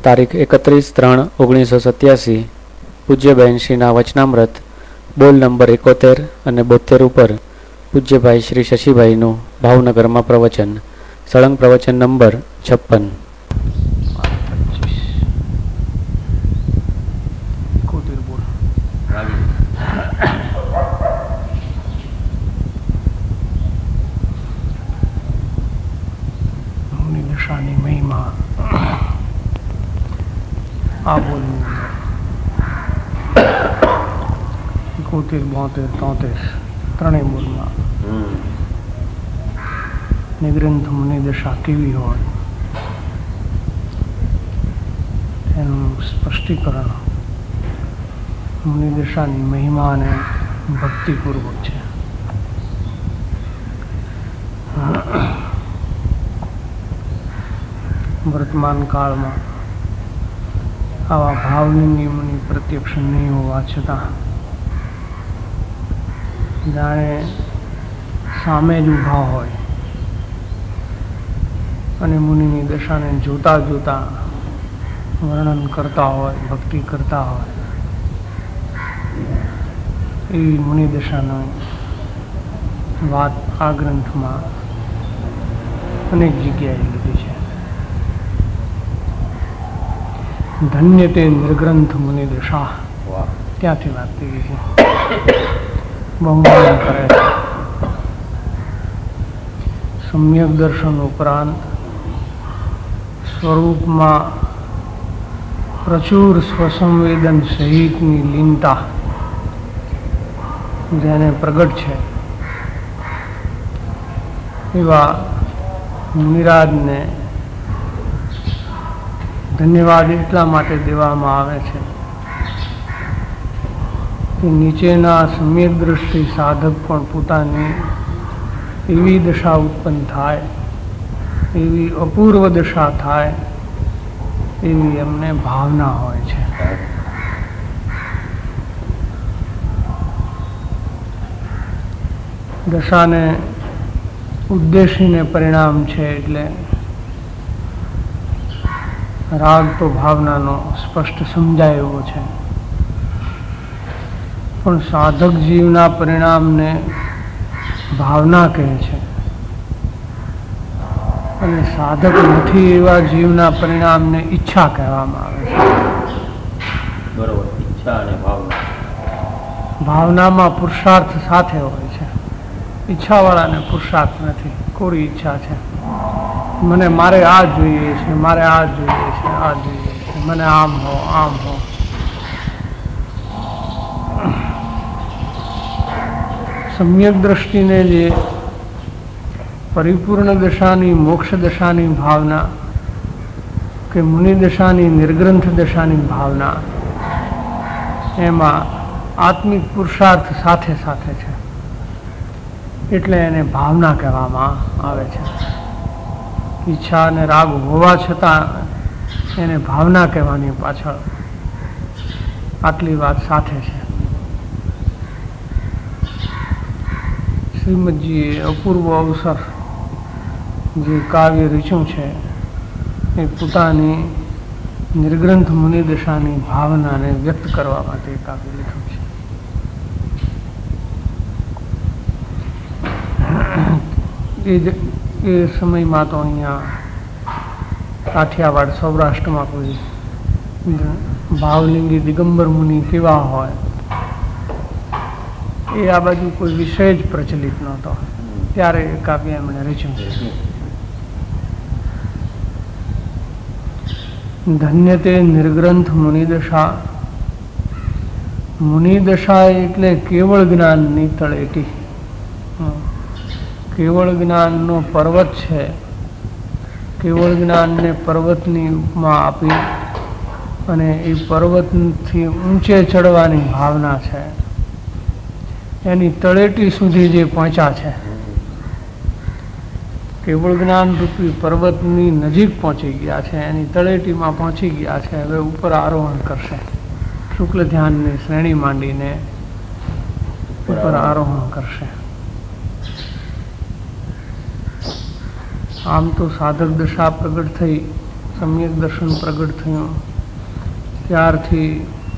તારીખ 31/3/1987 પૂજ્યબહેન શ્રીના વચનામૃત બોલ નંબર 71 અને 72 ઉપર પૂજ્યભાઈ શ્રી શશીભાઈનું ભાવનગરમાં પ્રવચન. સળંગ પ્રવચન નંબર 56. દશાની મહિમા આ બોલવું 71, 72, 73 ત્રણેય બોલમાં નિગ્રંથ મુનિ દશા કેવી હોય એનું સ્પષ્ટીકરણ મુનિ દશાની મહિમા અને ભક્તિપૂર્વક છે. વર્તમાન કાળમાં આવા ભાવલિંગી મુનિ પ્રત્યક્ષ નહીં હોવા છતાં જાણે સામે જ ઊભા હોય અને મુનિની દશાને જોતા જોતા વર્ણન કરતા હોય, ભક્તિ કરતા હોય એવી મુનિ દશાનો વાત આ ગ્રંથમાં અનેક જગ્યાએ લીધી છે. ધન્ય તે નિર્ગ્રંથ મુનિ દશા, ત્યાંથી વાત થઈ છે. બહુમાન કરે છે. સમ્યક દર્શન ઉપરાંત સ્વરૂપમાં પ્રચુર સ્વસંવેદન સહિતની લીનતા જેને પ્રગટ છે એવા મુનિરાજને ધન્યવાદ એટલા માટે દેવામાં આવે છે કે નીચેના સમ્યક દ્રષ્ટિ સાધક પણ પોતાની એવી દશા ઉત્પન્ન થાય, એવી અપૂર્વ દશા થાય એવી એમને ભાવના હોય છે. દશાને ઉદ્દેશીને પરિણામ છે એટલે રાગ તો ભાવનાનો સ્પષ્ટ સમજાય એવો છે, પણ સાધક જીવના પરિણામને ભાવના કહે છે અને સાધક નથી એવા જીવના પરિણામને ઈચ્છા કહેવામાં આવે છે. બરોબર. ઈચ્છા અને ભાવના. ભાવનામાં પુરુષાર્થ સાથે હોય છે, ઈચ્છાવાળાને પુરુષાર્થ નથી, કોરી ઈચ્છા છે. મારે આ જોઈએ છે, મારે આ જોઈએ છે, આ જોઈએ છે, મને આમ હો, આમ હો. સમ્યક દ્રષ્ટિને જે પરિપૂર્ણ દશાની, મોક્ષ દશાની ભાવના કે મુનિ દશાની, નિર્ગ્રંથ દશાની ભાવના, એમાં આત્મિક પુરુષાર્થ સાથે સાથે છે એટલે એને ભાવના કહેવામાં આવે છે. ઈચ્છા અને રાગ હોવા છતાં એને ભાવના કહેવાની પાછળ આટલી વાત સાથે છે. શ્રીમદજીએ અપૂર્વ અવસર જે કાવ્ય રચ્યું છે એ પોતાની નિર્ગ્રંથ મુનિ દશાની ભાવનાને વ્યક્ત કરવા માટે કાવ્ય લખ્યું છે. એ સમયમાં તો અહીંયા કાઠિયાવાડ સૌરાષ્ટ્રમાં કોઈ ભાવલિંગી દિગંબર મુનિ કેવા હોય એ આ બાજુ કોઈ વિષય જ પ્રચલિત નહોતો. ત્યારે એ કાવ્ય એમણે રચ્યું છે. ધન્ય તે નિર્ગ્રંથ મુનિદશા. મુનિદશા એટલે કેવળ જ્ઞાનની તળેટી, કેવળ જ્ઞાનનો પર્વત છે. કેવળ જ્ઞાનને પર્વતની ઉપમા આપી અને એ પર્વતથી ઊંચે ચડવાની ભાવના છે. એની તળેટી સુધી જે પહોંચ્યા છે, કેવળ જ્ઞાન રૂપી પર્વતની નજીક પહોંચી ગયા છે, એની તળેટીમાં પહોંચી ગયા છે. હવે ઉપર આરોહણ કરશે. શુક્લ ધ્યાનની શ્રેણી માંડીને ઉપર આરોહણ કરશે. આમ તો સાધક દશા પ્રગટ થઈ સમ્યક દર્શન પ્રગટ થયું ત્યારથી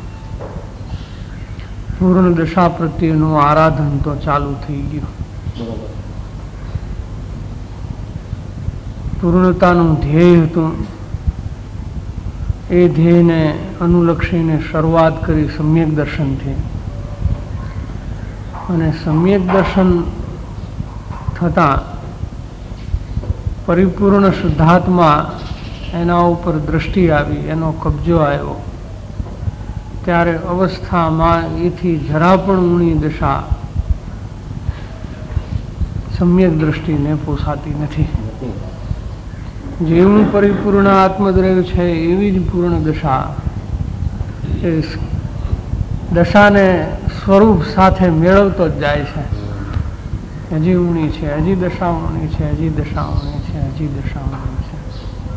પૂર્ણ દશા પ્રત્યેનું આરાધન તો ચાલુ થઈ ગયું. પૂર્ણતાનું ધ્યેય હતું. એ ધ્યેયને અનુલક્ષીને શરૂઆત કરી સમ્યક દર્શનથી, અને સમ્યક દર્શન થતાં પરિપૂર્ણ શુદ્ધાત્મા એના ઉપર દ્રષ્ટિ આવી, એનો કબજો આવ્યો. ત્યારે અવસ્થામાં એથી જરા પણ ઊણી દશા સમ્યક દૃષ્ટિને પોસાતી નથી. જેવું પરિપૂર્ણ આત્મદ્રવ્ય છે એવી જ પૂર્ણ દશા એ દશાને સ્વરૂપ સાથે મેળવતો જ જાય છે. હજી ઊણી છે, હજી દશા ઊણી છે, હજી દશા ઊણી છે, હજી દશા ઊણી છે.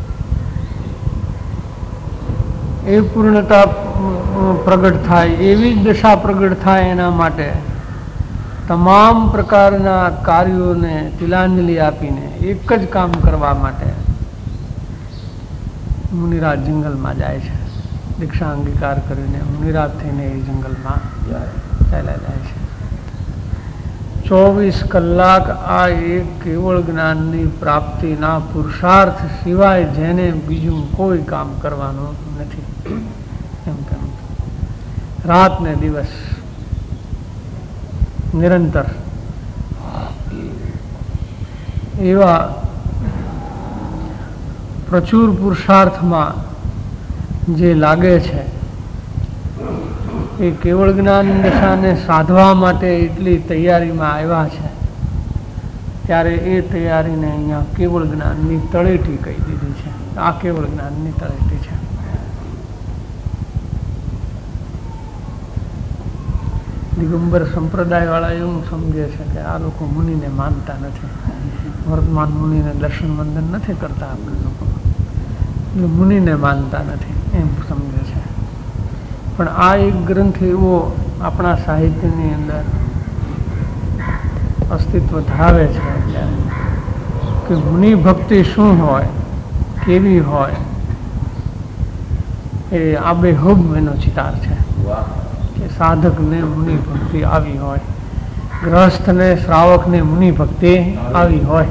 એ પૂર્ણતા પ્રગટ થાય, એવી જ દશા પ્રગટ થાય એના માટે તમામ પ્રકારના કાર્યોને તિલાંજલિ આપીને એક જ કામ કરવા માટે મુનિરાજ જંગલમાં જાય છે. દીક્ષા અંગીકાર કરીને મુનિરાજ થઈને એ જંગલમાં ચાલ્યા જાય છે. 24 કલાક આ એક કેવળ જ્ઞાનની પ્રાપ્તિના પુરુષાર્થ સિવાય જેને બીજું કોઈ કામ કરવાનું નથી. એમ કેમ રાત ને દિવસ નિરંતર એવા પ્રચુર પુરુષાર્થમાં જે લાગે છે એ કેવળ જ્ઞાન દશાને સાધવા માટે એટલી તૈયારીમાં આવ્યા છે. ત્યારે એ તૈયારીને અહીંયા કેવળ જ્ઞાનની તળેટી કહી દીધી છે. આ કેવળ જ્ઞાનની તળેટી છે. દિગંબર સંપ્રદાય વાળા એવું સમજે છે કે આ લોકો મુનિને માનતા નથી, વર્તમાન મુનિને દર્શન વંદન નથી કરતા આપણે લોકો, એટલે મુનિને માનતા નથી એમ સમજે છે. પણ આ એક ગ્રંથ એવો આપણા સાહિત્યની અંદર અસ્તિત્વ ધરાવે છે કે મુનિ ભક્તિ શું હોય, કેવી હોય, એ આબેહૂબ એનો ચિતાર છે. કે સાધકને મુનિ ભક્તિ આવી હોય, ગ્રહસ્થને શ્રાવકને મુનિ ભક્તિ આવી હોય.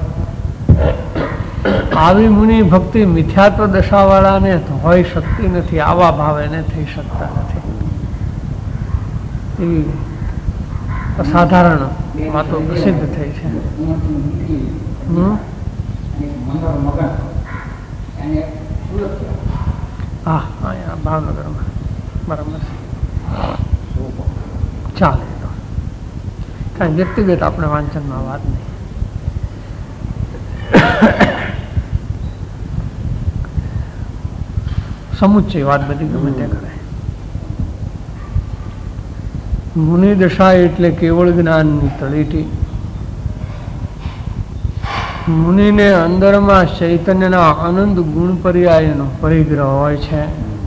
આવી મુનિ ભક્તિ મિથ્યાત્વ દશાવાળાને હોઈ શકતી નથી, આવા ભાવ એને થઈ શકતા નથી. એવી અસાધારણ વાતો પ્રસિદ્ધ થઈ છે. હા, અહીંયા ભાવનગરમાં બરાબર ચાલે. તો કાંઈ વ્યક્તિગત આપણે વાંચનમાં વાત નહીં. સમુચ્ચય વાત બધી ગમે તે કરે. મુનિ દશા એટલે કેવળ જ્ઞાનની તળેટી. મુનિને અંદરમાં ચૈતન્યના અનંત ગુણ પર્યાયનો પરિગ્રહ હોય છે.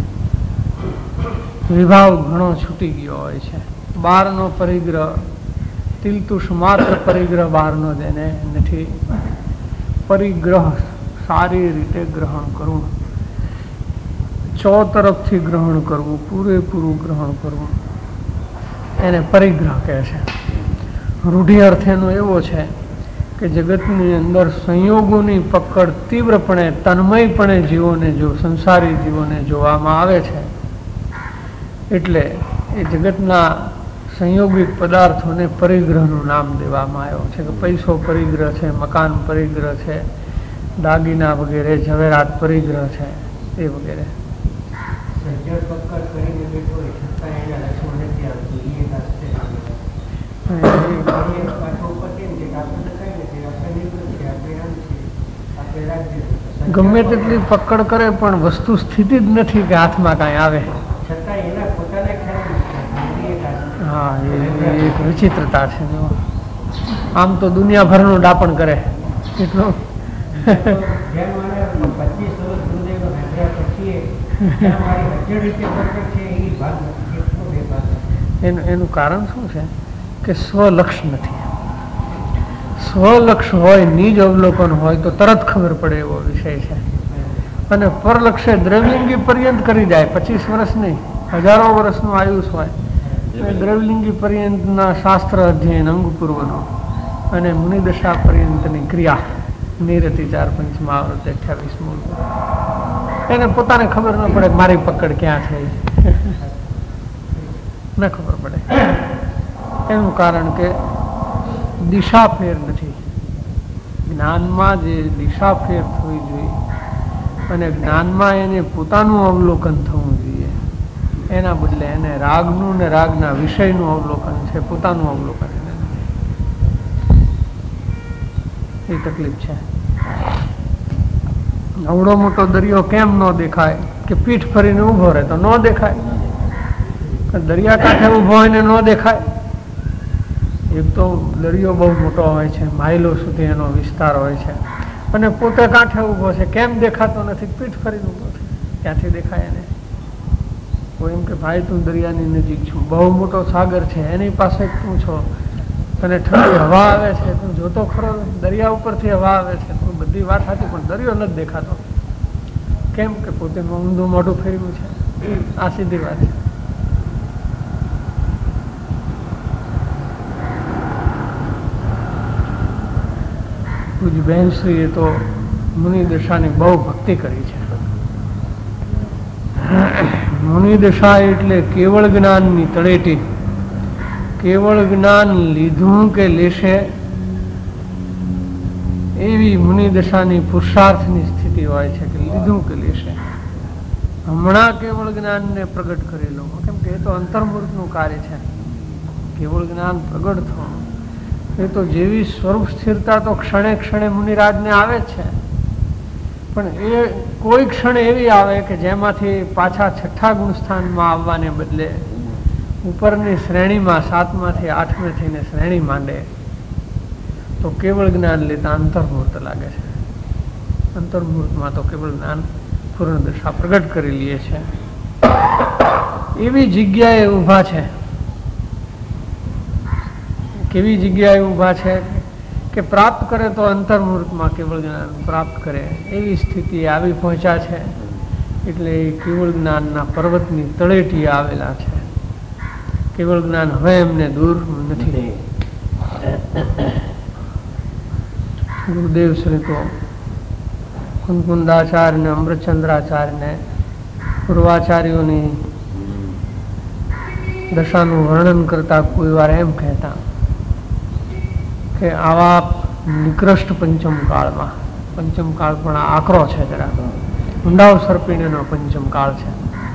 વિભાવ ઘણો છૂટી ગયો હોય છે. બહારનો પરિગ્રહ, તિલતુષ માત્ર પરિગ્રહ બહારનો તેને નથી. પરિગ્રહ સારી રીતે ગ્રહણ કરવું, ચોતરફથી ગ્રહણ કરવું, પૂરેપૂરું ગ્રહણ કરવું, એને પરિગ્રહ કહે છે. રૂઢિ અર્થ એનો એવો છે કે જગતની અંદર સંયોગોની પકડ તીવ્રપણે, તન્મયપણે જીવોને જો સંસારી જીવોને જોવામાં આવે છે, એટલે એ જગતના સંયોગિક પદાર્થોને પરિગ્રહનું નામ દેવામાં આવ્યો છે. કે પૈસો પરિગ્રહ છે, મકાન પરિગ્રહ છે, દાગીના વગેરે, ઝવેરાત પરિગ્રહ છે, એ વગેરે. ગમે તેટલી પકડ કરે પણ વસ્તુ સ્થિતિ જ નથી કે હાથમાં કાંઈ આવે. હા, એ એક વિચિત્રતા છે. આમ તો દુનિયાભરનું ડાપણ કરે એટલું. એનું કારણ શું છે કે સ્વલક્ષ નથી. સ્વલક્ષ હોય, નિજ અવલોકન હોય તો તરત ખબર પડે એવો વિષય છે. અને પરલક્ષે દ્રવલિંગી પર્યંત કરી જાય. 25 વર્ષ નહીં, હજારો વર્ષનું આયુષ હોય. દ્રવલિંગી પર્યંતના શાસ્ત્ર અધ્યયન અંગપૂર્વનો અને મુનિદશા પર્યંતની ક્રિયા નિરતિ 4 પંચમાવૃત 28 મૂળ. એને પોતાને ખબર ન પડે મારી પકડ ક્યાં છે, ન ખબર પડે. એનું કારણ કે દિશા ફેર નથી. જ્ઞાનમાં જે દિશા ફેર થવી જોઈએ અને જ્ઞાનમાં એને પોતાનું અવલોકન થવું જોઈએ, એના બદલે એને રાગનું ને રાગના વિષયનું અવલોકન છે, પોતાનું અવલોકન એને નથી. એ તકલીફ છે. અવડો મોટો દરિયો કેમ ન દેખાય કે પીઠ ફરીને ઉભો રહે તો ન દેખાય? દરિયા કાંઠે ઉભો હોય ને ન દેખાય? એક તો દરિયો બહુ મોટો હોય છે, માઇલો સુધી એનો વિસ્તાર હોય છે, અને પોતે કાંઠે ઉભો છે, કેમ દેખાતો નથી? પીઠ ફરીને ઉભો છે, ક્યાંથી દેખાય એને? કોઈ એમ કે ભાઈ તું દરિયાની નજીક છું, બહુ મોટો સાગર છે, એની પાસે તું છો, તને ઠંડી હવા આવે છે, તું જોતો ખરો દરિયા ઉપરથી હવા આવે છે, તું બધી વાત સાચી, પણ દરિયો નથી દેખાતો. કેમ કે પોતે ઊંધું મોઢું ફેરવ્યું છે. આ સીધી વાત છે. પૂજ્ય બહેનશ્રીએ તો મુનિ દશાની બહુ ભક્તિ કરી છે. મુનિ દશા એટલે કેવળ જ્ઞાનની તળેટી. કેવળ જ્ઞાન લીધું કે લેશે એવી મુનિ દશાની પુરુષાર્થની સ્થિતિ હોય છે, કે લીધું કે લેશે. હમણાં કેવળ જ્ઞાનને પ્રગટ કરેલું, કેમ કે એ તો અંતર્મૂર્તનું કાર્ય છે. કેવળ જ્ઞાન પ્રગટ થવાનું એ તો જેવી સ્વરૂપ સ્થિરતા તો ક્ષણે ક્ષણે મુનિરાજને આવે જ છે, પણ એ કોઈ ક્ષણ એવી આવે કે જેમાંથી પાછા 6થા ગુણસ્થાનમાં આવવાને બદલે ઉપરની શ્રેણીમાં 7માંથી 8મે થઈને શ્રેણી માંડે તો કેવળ જ્ઞાન લેતા અંતર્મૂર્ત લાગે છે. અંતર્મૂર્તમાં તો કેવળ જ્ઞાન પૂર્ણ દશા પ્રગટ કરી લે છે. એવી જગ્યાએ ઊભા છે. કેવી જગ્યાએ ઊભા છે કે પ્રાપ્ત કરે તો અંતર્મૂર્તમાં કેવળ જ્ઞાન પ્રાપ્ત કરે એવી સ્થિતિ આવી પહોંચ્યા છે. એટલે એ કેવળ જ્ઞાનના પર્વતની તળેટી આવેલા છે. કેવળ જ્ઞાન હવે એમને દૂર નથી. ગુરુદેવ શ્રી તો કુંકુંદાચાર્ય ને અમૃતચંદ્રાચાર્ય ને પૂર્વાચાર્યોની દશાનું વર્ણન કરતા કોઈ વાર એમ કહેતા કે આવા નિકૃષ્ટ પંચમ કાળમાં, પંચમ કાળ પણ આકરો છે, જરા ઊંડાવ સરપીણેનો પંચમ કાળ છે,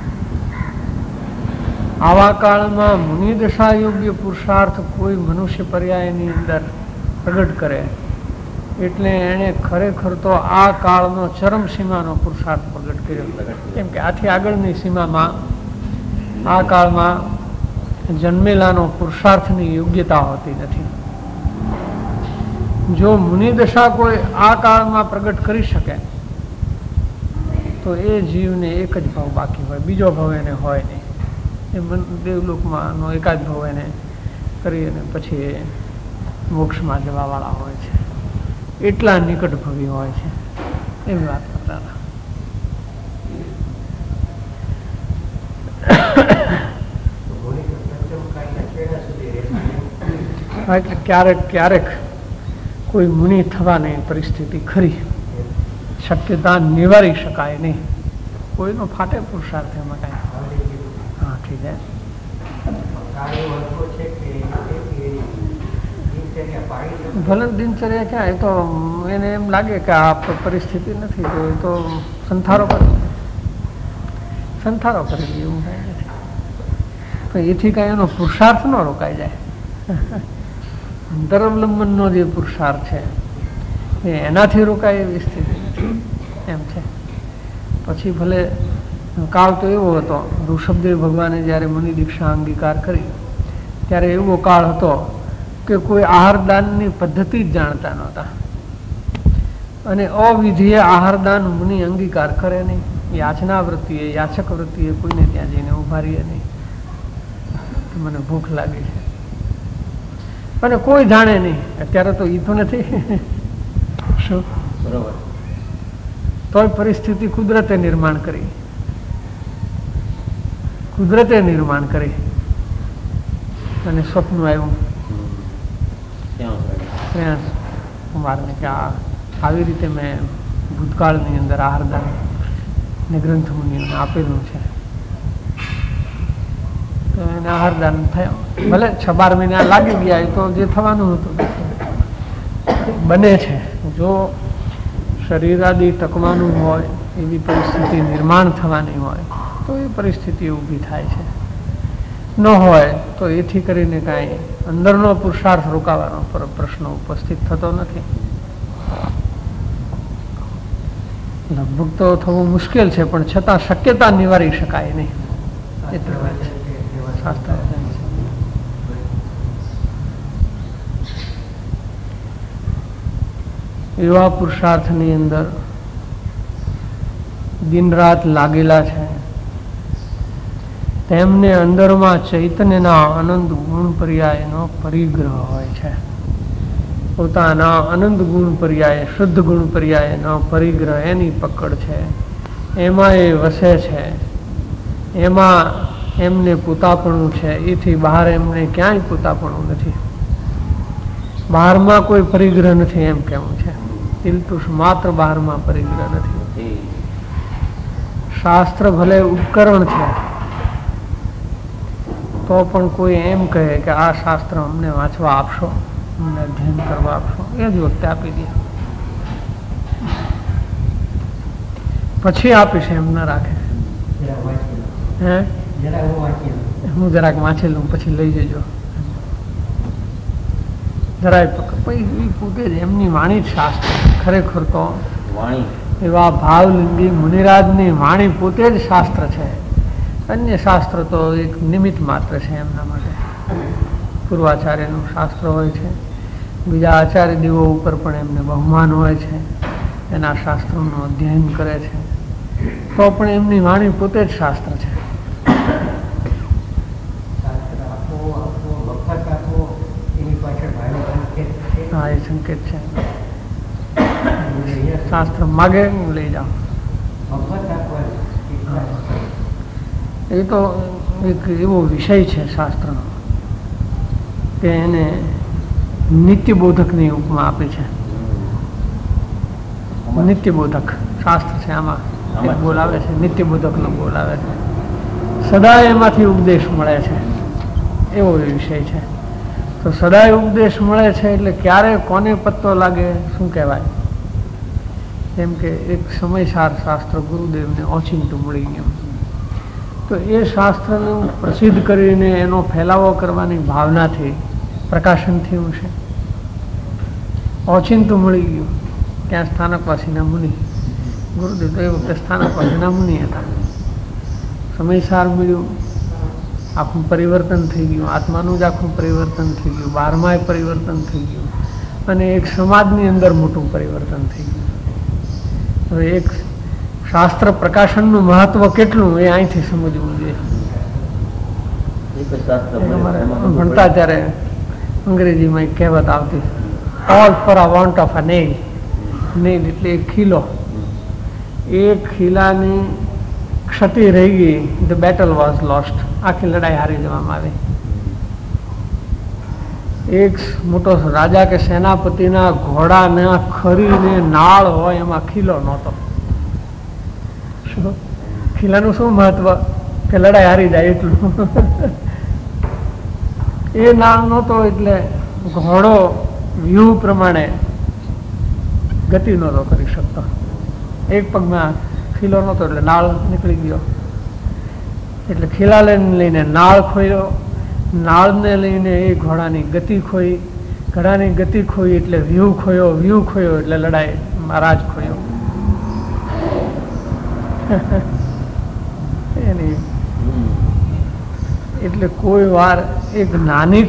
આવા કાળમાં મુનિ દશા યોગ્ય પુરુષાર્થ કોઈ મનુષ્ય પર્યાયની અંદર પ્રગટ કરે એટલે એને ખરેખર તો આ કાળનો ચરમ સીમાનો પુરુષાર્થ પ્રગટ કર્યો. કેમ કે આથી આગળની સીમામાં આ કાળમાં જન્મેલાનો પુરુષાર્થની યોગ્યતા હોતી નથી. જો મુનિ દશા કોઈ આ કાળમાં પ્રગટ કરી શકે તો એ જીવને એક જ ભાવ બાકી હોય, બીજો ભાવ એને હોય નહીં. એ દેવલોકમાંનો એકાદ ભાવ એને કરી અને પછી એ મોક્ષમાં જવાવાળા હોય છે. એટલા નિકટ ભવી હોય છે. એવી વાત કરતા હતા. એટલે ક્યારેક ક્યારેક કોઈ મુનિ થવાની પરિસ્થિતિ ખરી, શક્યતા નિવારી શકાય નહીં. કોઈનો ફાટે પુરુષાર્થ એમાં કાંઈ હા થઈ જાય. ભલે દિનચર્યા ક્યાં, એ તો એને એમ લાગે કે આ પરિસ્થિતિ નથી તો એ તો સંથારો કરી એવું કાંઈ નથી. તો એથી કાંઈ એનો પુરુષાર્થ ન રોકાઈ જાય. અંતરવલંબનનો જે પુરુષાર્થ છે એ એનાથી રોકાય એવી સ્થિતિ નથી એમ છે. પછી ભલે કાળ તો એવો હતો, ઋષભદેવ ભગવાને જ્યારે મુનિ દીક્ષા અંગીકાર કરી ત્યારે એવો કાળ હતો કે કોઈ આહારદાનની પદ્ધતિ જ જાણતા નહોતા, અને અવિધિએ આહારદાન મુનિ અંગીકાર કરે નહીં. યાચના વૃત્તિએ, યાચક વૃત્તિએ કોઈને ત્યાં જઈને ઉભા રહીએ નહીં કે મને ભૂખ લાગી છે, અને કોઈ જાણે નહીં. અત્યારે તો ઈ તો નથી શું બરોબર. તોય પરિસ્થિતિ કુદરતે નિર્માણ કરી. કુદરતે નિર્માણ કરી અને સ્વપ્ન આવ્યું શ્રેયાંશ કુમારને કે આવી રીતે મેં ભૂતકાળની અંદર આહારદાન ને ગ્રંથ મુનિઓને આપેલું છે. તો એને આહારદાન થયો. ભલે 6-12 મહિના લાગી ગયા, એ તો જે થવાનું હતું બને છે. જો શરીર આદિ ટકવાનું હોય, એવી પરિસ્થિતિ નિર્માણ થવાની હોય તો એ પરિસ્થિતિ ઊભી થાય છે. ન હોય તો એથી કરીને કાંઈ અંદરનો પુરુષાર્થ રોકાવાનો પ્રશ્ન ઉપસ્થિત થતો નથી. લગભગ તો થવું મુશ્કેલ છે, પણ છતાં શક્યતા નિવારી શકાય નહીં. એટલી વાત છે. શાસ્ત્ર એવા પુરુષાર્થની અંદર દિન રાત લાગેલા છે, તેમને અંદરમાં ચૈતન્યના અનંત ગુણ પર્યાયનો પરિગ્રહ હોય છે. પોતાના અનંત ગુણ પર્યાય, શુદ્ધ ગુણ પર્યાયનો પરિગ્રહ, એની પકડ છે, એમાં એ વસે છે, એમાં એમને પોતાપણું છે. એથી બહાર એમને ક્યાંય પોતાપણું નથી. બહારમાં કોઈ પરિગ્રહ નથી એમ કેવું છે. તિલતુષ માત્ર બહારમાં પરિગ્રહ નથી. શાસ્ત્ર ભલે ઉપકરણ છે, તો પણ કોઈ એમ કહે કે આ શાસ્ત્ર અમને વાંચવા આપશો, અમને અધ્યયન કરવા આપશો, એ જ વખતે આપી દે. પછી આપીશ એમ ના રાખે. હે, હું જરાક વાંચી લઉં પછી લઈ જજો. જરાય પોતે જ એમની વાણી જ શાસ્ત્ર. ખરેખર તો એવા ભાવલિંગી મુનિરાજની વાણી પોતે જ શાસ્ત્ર છે. અન્ય શાસ્ત્ર તો એક નિમિત્ત માત્ર છે એમના માટે. પૂર્વાચાર્યનું શાસ્ત્ર હોય છે, બીજા આચાર્ય દેવો ઉપર પણ એમને બહુમાન હોય છે, એના શાસ્ત્રોનું અધ્યયન કરે છે, તો પણ એમની વાણી પોતે જ શાસ્ત્ર છે. હા, એ સંકેત છે. શાસ્ત્ર માગે લઈ જાઓ. એ તો એક એવો વિષય છે શાસ્ત્રનો કે એને નિત્યબોધકની ઉપમા આપી છે. નિત્યબોધક શાસ્ત્ર છે, આમાં એક બોલાવે છે, નિત્યબોધકનો બોલાવે છે. સદાય એમાંથી ઉપદેશ મળે છે, એવો એ વિષય છે. તો સદાય ઉપદેશ મળે છે એટલે ક્યારે કોને પત્તો લાગે શું કહેવાય. જેમ કે એક સમયસાર શાસ્ત્ર ગુરુદેવને ઓચિંતું મળી ગયું, તો એ શાસ્ત્રનું પ્રસિદ્ધ કરીને એનો ફેલાવો કરવાની ભાવનાથી પ્રકાશન થયું છે. ઓચિંતું મળી ગયું. ત્યાં સ્થાનકવાસીના મુનિ, ગુરુદેવ તો એ વખતે સ્થાનકવાસીના મુનિ હતા. સમયસાર મળ્યું, આખું પરિવર્તન થઈ ગયું. આત્માનું જ આખું પરિવર્તન થઈ ગયું, બહારમાંય પરિવર્તન થઈ ગયું, અને એક સમાજની અંદર મોટું પરિવર્તન થઈ ગયું. હવે એક શાસ્ત્ર પ્રકાશનનું મહત્વ કેટલું એ અહીંથી સમજવું જોઈએ. ભણતા ત્યારે અંગ્રેજીમાં એક કહેવત આવતી, all for a want of a nail. Nail એટલે એક ખીલો. એક ખીલાની ક્ષતિ રહી ગઈ, ધ બેટલ વોઝ લોસ્ટ. આખી લડાઈ હારી જવામાં આવી. એક મોટો રાજા કે સેનાપતિના ઘોડાના ખરીને નાળ હોય એમાં ખીલો નહોતો. ખીલાનું શું મહત્વ કે લડાઈ હારી જાય એટલું. એ નાળ નહોતો એટલે ઘોડો વ્યૂહ પ્રમાણે ગતિ નહોતો કરી શકતો. એક પગમાં ખીલો નહોતો એટલે નાળ નીકળી ગયો. એટલે ખીલાને લઈને નાળ ખોયો, નાળને લઈને એ ઘોડાની ગતિ ખોઈ, ઘોડાની ગતિ ખોઈ એટલે વ્યૂહ ખોયો, વ્યૂહ ખોયો એટલે લડાઈ રાજ ખોયો. એની એટલે કોઈ વાર એક નાની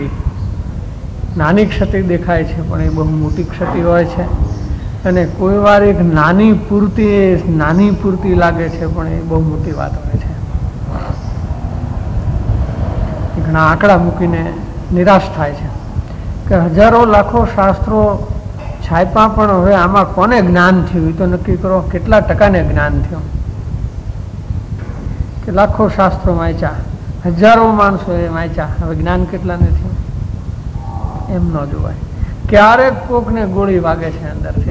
ક્ષતિ દેખાય છે પણ એ બહુ મોટી ક્ષતિ હોય છે, અને કોઈ વાર એક નાની પૂર્તિ લાગે છે પણ એ બહુ મોટી વાત હોય છે. ઘણા આંકડા મૂકીને નિરાશ થાય છે કે હજારો લાખો શાસ્ત્રો છાપા પણ હવે આમાં કોને જ્ઞાન થયું એ તો નક્કી કરો. કેટલા ટકાને જ્ઞાન થયું? કે લાખો શાસ્ત્રો વાંચ્યા, હજારો માણસોએ વાંચ્યા, હવે જ્ઞાન કેટલાને થયું? એમ ન જોવાય. ક્યારેક કોકને ગોળી વાગે છે અંદરથી,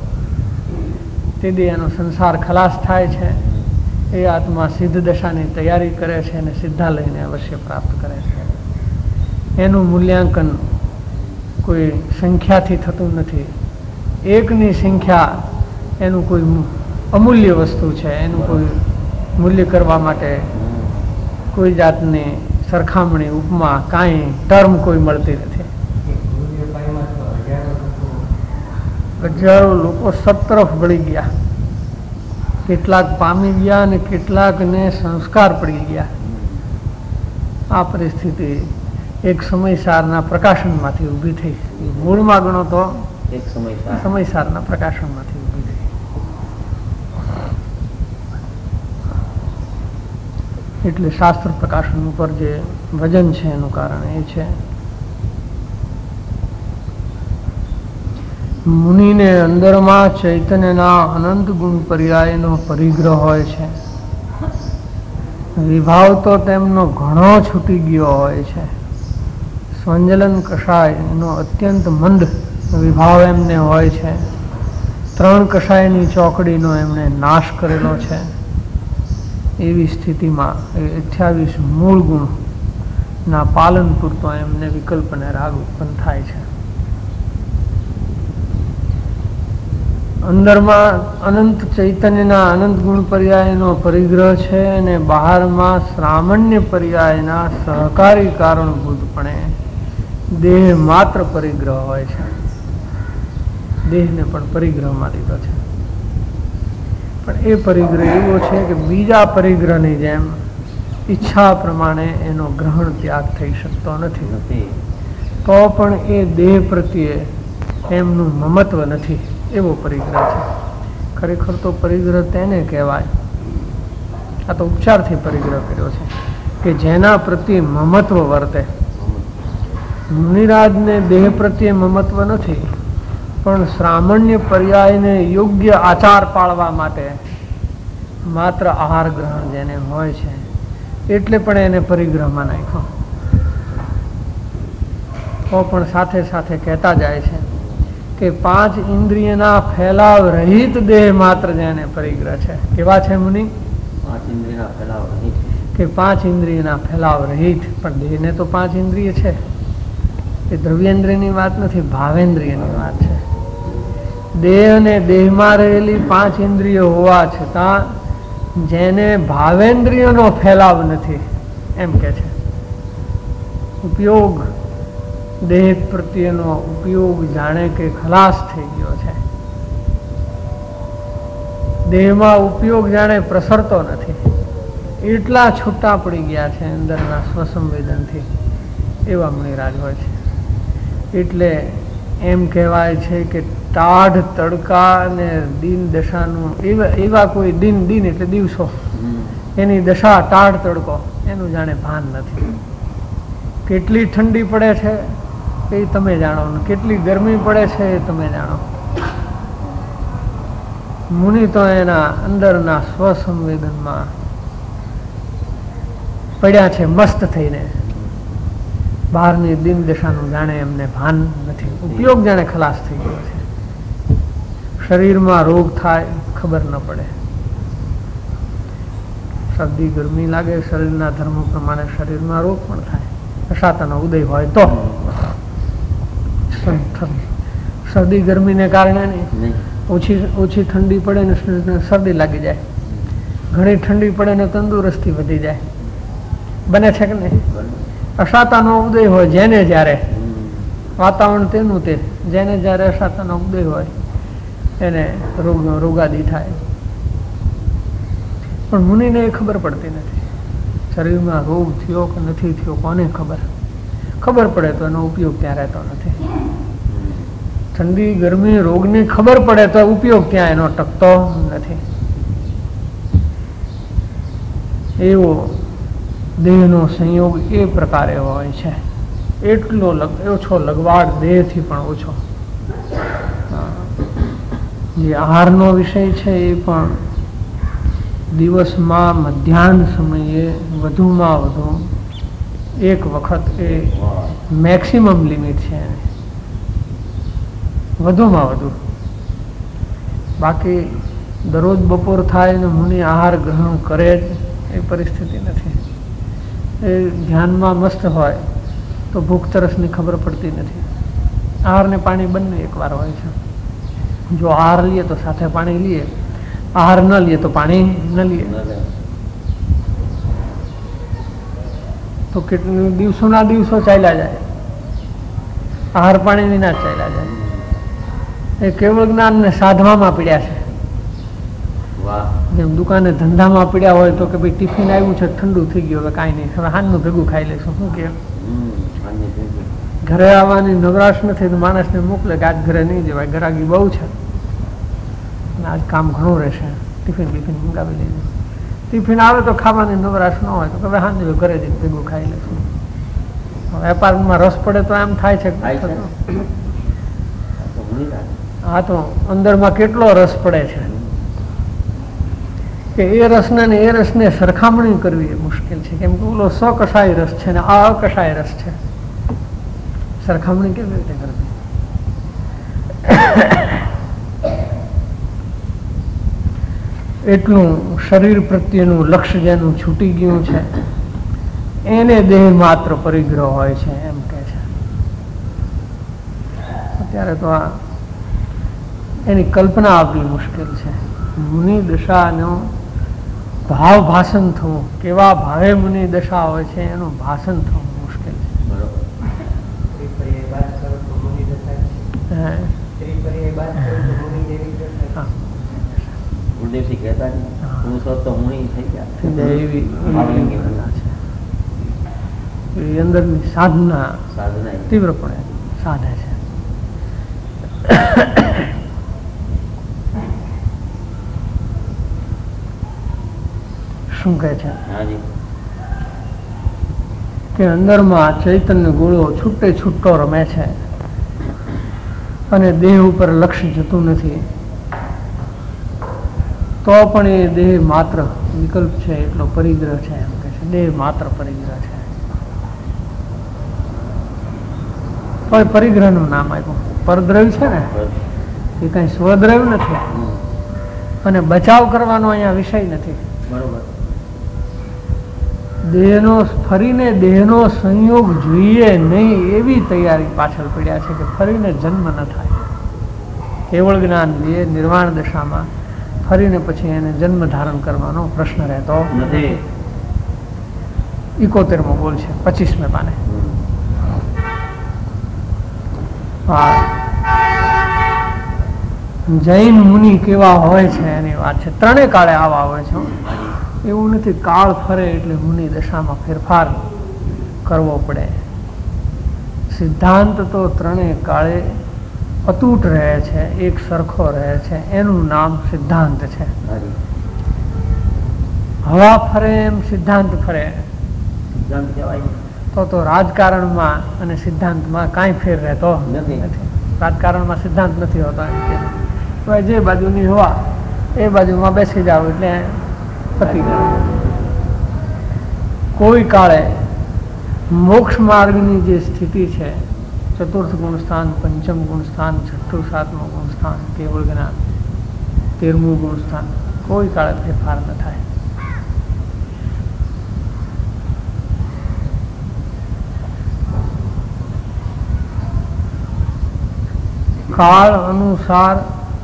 તેથી એનો સંસાર ખલાસ થાય છે. એ આત્મા સિદ્ધ દશાની તૈયારી કરે છે અને સિદ્ધા લઈને અવશ્ય પ્રાપ્ત કરે છે. એનું મૂલ્યાંકન કોઈ સંખ્યાથી થતું નથી. એકની સંખ્યા એનું કોઈ અમૂલ્ય વસ્તુ છે. એનું કોઈ મૂલ્ય કરવા માટે કોઈ જાતની સરખામણી, ઉપમા, કાંઈ ટર્મ કોઈ મળતી નથી. હજારો લોકો સતરફ વળી ગયા, કેટલાક પામી ગયા અને કેટલાકને સંસ્કાર પડી ગયા. આ પરિસ્થિતિ એક સમયસારના પ્રકાશનમાંથી ઊભી થઈ. મૂળમાં ગણો તો એક સમયસારના પ્રકાશનમાંથી ઊભી થઈ. એટલે શાસ્ત્ર પ્રકાશન ઉપર જે વજન છે એનું કારણ એ છે મુનિને અંદરમાં ચૈતન્યના અનંત ગુણ પર્યાયનો પરિગ્રહ હોય છે. વિભાવ તો તેમનો ઘણો છૂટી ગયો હોય છે. સ્વંજલન કષાય એનો અત્યંત મંદ વિભાવ એમને હોય છે. 3 કષાયની ચોકડીનો એમણે નાશ કરેલો છે. એવી સ્થિતિમાં 28 મૂળ ગુણના પાલન પૂરતો એમને વિકલ્પ અને રાગ ઉત્પન્ન થાય છે. અંદરમાં અનંત ચૈતન્યના અનંત ગુણ પર્યાયનો પરિગ્રહ છે અને બહારમાં સામાન્ય પર્યાયના સહકારી કારણભૂતપણે દેહ માત્ર પરિગ્રહ હોય છે. દેહને પણ પરિગ્રહમાં લીધો છે, પણ એ પરિગ્રહ એવો છે કે બીજા પરિગ્રહની જેમ ઈચ્છા પ્રમાણે એનો ગ્રહણ ત્યાગ થઈ શકતો નથી. તો પણ એ દેહ પ્રત્યે એમનું મમત્વ નથી, એવો પરિગ્રહ છે. ખરેખર તો પરિગ્રહ તેને કહેવાય. આ તો ઉપચારથી પરિગ્રહ કર્યો છે કે જેના પ્રત્યે મમત્વ વર્તે. મુનિરાજને દેહ પ્રત્યે મમત્વ નથી, પણ સામાન્ય પર્યાયને યોગ્ય આચાર પાળવા માટે માત્ર આહાર ગ્રહણ જેને હોય છે એટલે પણ એને પરિગ્રહમાં નાખ્યો. તો પણ સાથે સાથે કહેતા જાય છે કે 5 ઇન્દ્રિયના ફેલાવ રહિત દેહ માત્ર જેને પરિગ્રહ છે. કેવા છે મુનિ? 5 ઇન્દ્રિયના ફેલાવ રહિત. કે 5 ઇન્દ્રિયના ફેલાવ રહિત. પણ દેહને તો 5 ઇન્દ્રિય છે. એ દ્રવ્યેન્દ્રિયની વાત નથી, ભાવેન્દ્રિયની વાત છે. દેહ અને દેહમાં રહેલી 5 ઇન્દ્રિયો હોવા છતાં જેને ભાવેન્દ્રિયનો ફેલાવ નથી એમ કે છે. ઉપયોગ, દેહ પ્રત્યેનો ઉપયોગ જાણે કે ખલાસ થઈ ગયો છે. દેહમાં ઉપયોગ જાણે પ્રસરતો નથી, એટલા છૂટા પડી ગયા છે અંદરના સ્વસંવેદનથી. એવા મુનિરાજ હોય છે. એટલે એમ કહેવાય છે કે ટાઢ તડકા અને દિન દશાનું એવા કોઈ દિન એટલે દિવસો, એની દશા ટાઢ તડકો એનું જાણે ભાન નથી. કેટલી ઠંડી પડે છે એ તમે જાણો, કેટલી ગરમી પડે છે એ તમે જાણો. મુનિ તો એના અંદરના સ્વસંવેદનમાં પડ્યા છે મસ્ત થઈને. બહારની દિન દશાનું જાણે એમને ભાન નથી. ઉપયોગ જાણે ખલાસ થઈ ગયો છે. શરીરમાં રોગ થાય ખબર ન પડે. શરદી ગરમી લાગે, શરીરના ધર્મ પ્રમાણે શરીરમાં રોગ પણ થાય. અશાતાનો ઉદય હોય તો શરદી ગરમીને કારણે નહીં, ઓછી ઠંડી પડે ને શરદી લાગી જાય, ઘણી ઠંડી પડે ને તંદુરસ્તી વધી જાય. બને છે કે નહીં? અશાતાનો ઉદય હોય જેને જ્યારે, વાતાવરણ તેનું તે, જેને જ્યારે અશાતાનો ઉદય હોય એને રોગાદી થાય. પણ મુનિને એ ખબર પડતી નથી. શરીરમાં રોગ થયો કે નથી થયો કોને ખબર? ખબર પડે તો એનો ઉપયોગ ત્યાં રહેતો નથી. ઠંડી ગરમી રોગની ખબર પડે તો ઉપયોગ ત્યાં એનો ટકતો નથી. એવો દેહનો સંયોગ એ પ્રકારે હોય છે. એટલો ઓછો લગવાડ દેહથી પણ ઓછો. જે આહારનો વિષય છે એ પણ દિવસમાં મધ્યાહન સમયે વધુમાં વધુ એક વખત એ મેક્સિમમ લિમિટ છે એની, વધુમાં વધુ. બાકી દરરોજ બપોર થાય ને મુનિ આહાર ગ્રહણ કરે જ એ પરિસ્થિતિ નથી. એ ધ્યાનમાં મસ્ત હોય તો ભૂખ તરસની ખબર પડતી નથી. આહાર ને પાણી બંને એકવાર હોય છે. જો આહાર લઈએ તો સાથે પાણી લઈએ, આહાર ન લઈએ તો પાણી ન લઈએ તો કેટલું દિવસોના દિવસો ચાલ્યા જાય, આહાર પાણી વિના ચાલ્યા જાય. એ કેવળ જ્ઞાન ને સાધવામાં પીડ્યા છે. જેમ દુકાને ધંધામાં પીડ્યા હોય તો કે ભાઈ ટિફિન આવ્યું છે ઠંડુ થઈ ગયું, હવે કાંઈ નહીં, હવે હાનનું ભેગું ખાઈ લઈશું. શું કે ઘરે આવવાની નવરાશ નથી તો માણસને મોકલે કે આજ ઘરે નહીં જવાય, ગરાગી બહુ છે, આજ કામ ઘણું રહેશે, ટિફિન બિફિન મંગાવી લેજો. ટિફિન આવે તો ખાવાની નવરાશ ન હોય તો હવે હાંજે ઘરે જઈને ભેગું ખાઈ લઈશું. વેપારમાં રસ પડે તો એમ થાય છે હા તો અંદરમાં કેટલો રસ પડે છે કે એ રસને ને એ રસને સરખામણી કરવી એ મુશ્કેલ છે. કેમ કે ઓલો સકષાય રસ છે ને આ અકષાય રસ છે, સરખામણી કેવી રીતે કરવી? એટલું શરીર પ્રત્યેનું લક્ષ્ય જેનું છૂટી ગયું છે એને દેહ માત્ર પરિગ્રહ હોય છે એમ કે છે. અત્યારે તો આ એની કલ્પના આપવી મુશ્કેલ છે. મુનિ દશાનું ભાવ ભાષણ થવું, કેવા ભાવે મુનિ દશા હોય છે એનું ભાષણ થવું મુશ્કેલ છે. અંદરની સાધના તીવ્રપણે સાધે છે. શું કહે છે કે અંદરમાં ચૈતન્ય ગોળો છૂટે છૂટો રમે છે અને દેહ ઉપર લક્ષ્ય જતું નથી, તો પણ એ દેહ માત્ર વિકલ્પ છે, એટલો પરિગ્રહ છે એમ કે છે. દેહ માત્ર પરિગ્રહ છે. પણ પરિગ્રહનું નામ આપ્યું. પરદ્રવ્ય છે ને એ કઈ સ્વદ્રવ્ય નથી અને બચાવ કરવાનો અહીંયા વિષય નથી. બરોબર. દેહનો ફરીને દેહનો સંયોગ જોઈએ નહીં એવી તૈયારી પાછળ પડ્યા છે કે ફરીને જન્મ ન થાય. કેવળ જ્ઞાન લઈએ નિર્વાણ દશામાં ફરીને પછી એને જન્મ ધારણ કરવાનો પ્રશ્ન રહેતો નથી. 71મો બોલ છે 25મે પાને. જૈન મુનિ કેવા હોય છે એની વાત છે. ત્રણેય કાળે આવા હોય છે. એવું નથી કાળ ફરે એટલે મુનિ દશામાં ફેરફાર કરવો પડે. સિદ્ધાંત તો ત્રણેય કાળે અતૂટ રહે છે, એક સરખો રહે છે, એનું નામ સિદ્ધાંત છે. હવા ફરે એમ સિદ્ધાંત ફરે તો રાજકારણમાં અને સિદ્ધાંતમાં કાંઈ ફેર રહેતો નથી. રાજકારણમાં સિદ્ધાંત નથી હોતો. જે બાજુની હવા એ બાજુમાં બેસી જાવ એટલે પતી ગયું. કોઈ કાળે મોક્ષ માર્ગની જે સ્થિતિ છે, ચતુર્થ ગુણ સ્થાન, પંચમ ગુણ સ્થાન, છઠ્ઠું સાતમું ગુણ સ્થાન, કેવળ જ્ઞાન 13મું ગુણ સ્થાન, કોઈ કાળે ફેરફાર ન થાય. કાળ અનુસાર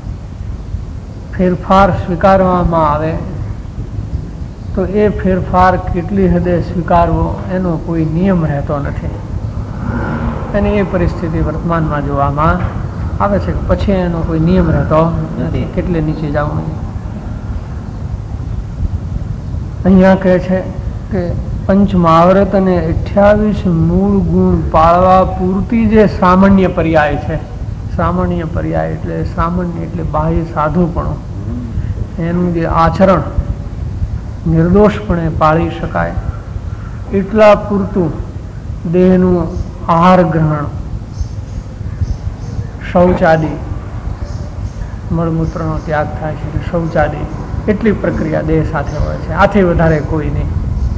ફેરફાર સ્વીકારવામાં આવે તો એ ફેરફાર કેટલી હદે સ્વીકારવો એનો કોઈ નિયમ રહેતો નથી. અને એ પરિસ્થિતિ વર્તમાનમાં જોવામાં આવે છે કે પછી એનો કોઈ નિયમ રહેતો નથી, કેટલે નીચે જવું. અહીંયા કહે છે કે પંચમહાવ્રત અને 28 મૂળ ગુણ પાળવા પૂરતી જે સામાન્ય પર્યાય છે, સામાન્ય પર્યાય એટલે સામાન્ય એટલે બાહ્ય સાધુપણું, એનું જે આચરણ નિર્દોષપણે પાળી શકાય એટલા પૂરતું દેહનું આહાર ગ્રહણ, શૌચાદિ મળમૂત્રનો ત્યાગ થાય છે, શૌચાદી, એટલી પ્રક્રિયા દેહ સાથે હોય છે, આથી વધારે કોઈ નહીં.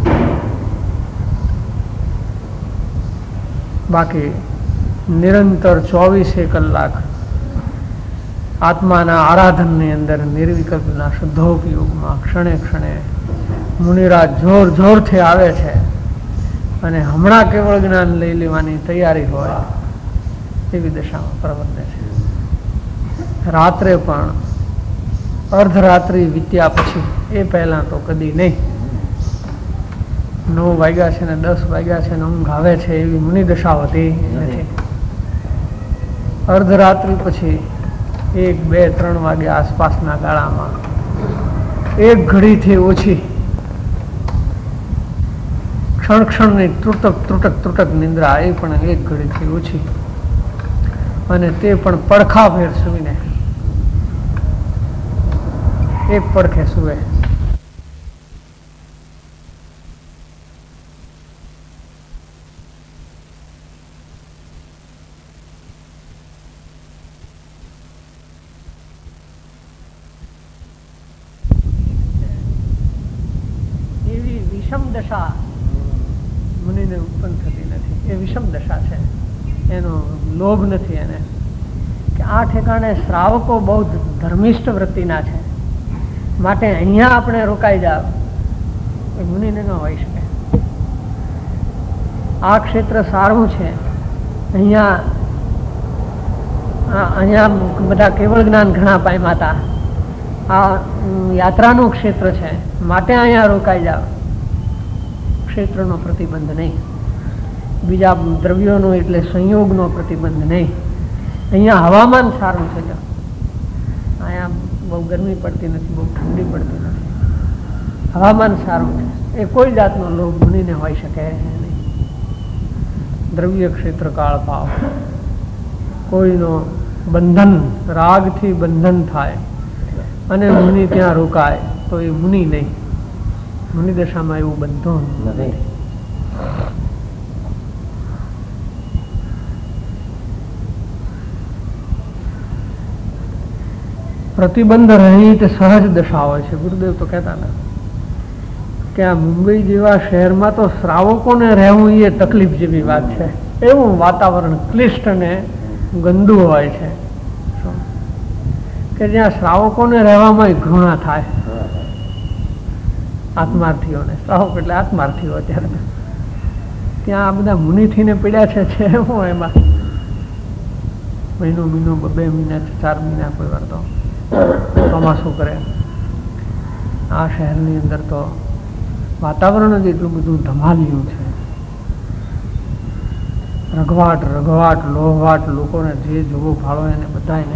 બાકી નિરંતર 24 કલાક આત્માના આરાધનની અંદર નિર્વિકલ્પના શુદ્ધોપયોગમાં ક્ષણે ક્ષણે મુનિરાજ જોર જોરથી આવે છે અને હમણાં કેવળ જ્ઞાન લઈ લેવાની તૈયારી હોય એવી દશામાં પ્રવર્તે છે. રાત્રે પણ અર્ધરાત્રિ વીત્યા પછી, એ પહેલા તો કદી નહીં. 9 વાગ્યા છે ને 10 વાગ્યા છે ને ઊંઘ આવે છે એવી મુનિ દશા હોતી નથી. અર્ધરાત્રિ પછી 1, 2, 3 વાગ્યા આસપાસના ગાળામાં એક ઘડીથી ઓછી ક્ષણ ક્ષણની ત્રુટક નિંદ્રા, એ પણ એક ઘડીથી ઓછી, અને તે પણ પડખા ફેર સુવીને એક પડખે સુવે. એવી વિષમ દશા મુનિને ઉત્પન્ન થતી નથી. એ વિષમ દશા છે, એનો લોભ નથી એને, કે આ ઠેકાણે શ્રાવકો બહુ ધર્મિષ્ઠ વૃત્તિના છે, માટે અહીંયા આપણે રોકાઈ જાવ, એ મુનિને ન હોઈ શકે. આ ક્ષેત્ર સારું છે, અહીંયા બધા કેવળ જ્ઞાન ઘણા પામ્યા હતા, આ યાત્રાનું ક્ષેત્ર છે, માટે અહીંયા રોકાઈ જાવ. ક્ષેત્રનો પ્રતિબંધ નહીં, બીજા દ્રવ્યોનો એટલે સંયોગનો પ્રતિબંધ નહીં. અહીંયા હવામાન સારું છે, અહીંયા બહુ ગરમી પડતી નથી, બહુ ઠંડી પડતી નથી, હવામાન સારું છે, એ કોઈ જાતનો લોભ મુનિને હોઈ શકે નહીં. દ્રવ્ય ક્ષેત્ર કાળ ભાવ, કોઈનો બંધન, રાગથી બંધન થાય અને મુનિ ત્યાં રોકાય તો એ મુનિ નહીં. મુનિ દશામાં એવું બંધન નથી. પ્રતિબંધ રહિત સહજ દશા હોય છે. ગુરુદેવ તો કહેતા ને કે આ મુંબઈ જેવા શહેરમાં તો શ્રાવકોને રહેવું એ તકલીફ જેવી વાત છે. એવું વાતાવરણ ક્લિષ્ટ અને ગંદુ હોય છે કે જ્યાં શ્રાવકોને રહેવામાં ઘૃણા થાય. આત્માર્થીઓને, શ્રાવક એટલે આત્માર્થીઓ, અત્યારે ત્યાં આ બધા મુનિથીને પીડ્યા છે હું એમાં મહિનો 2 મહિના 4 મહિના કોઈ વાર તો ચોમાસું કરે. આ શહેરની અંદર તો વાતાવરણ જ એટલું બધું ધમાલ્યું છે. રઘવાટ લોહવાટ, લોકોને જે જોવો ભાળો એને બધાને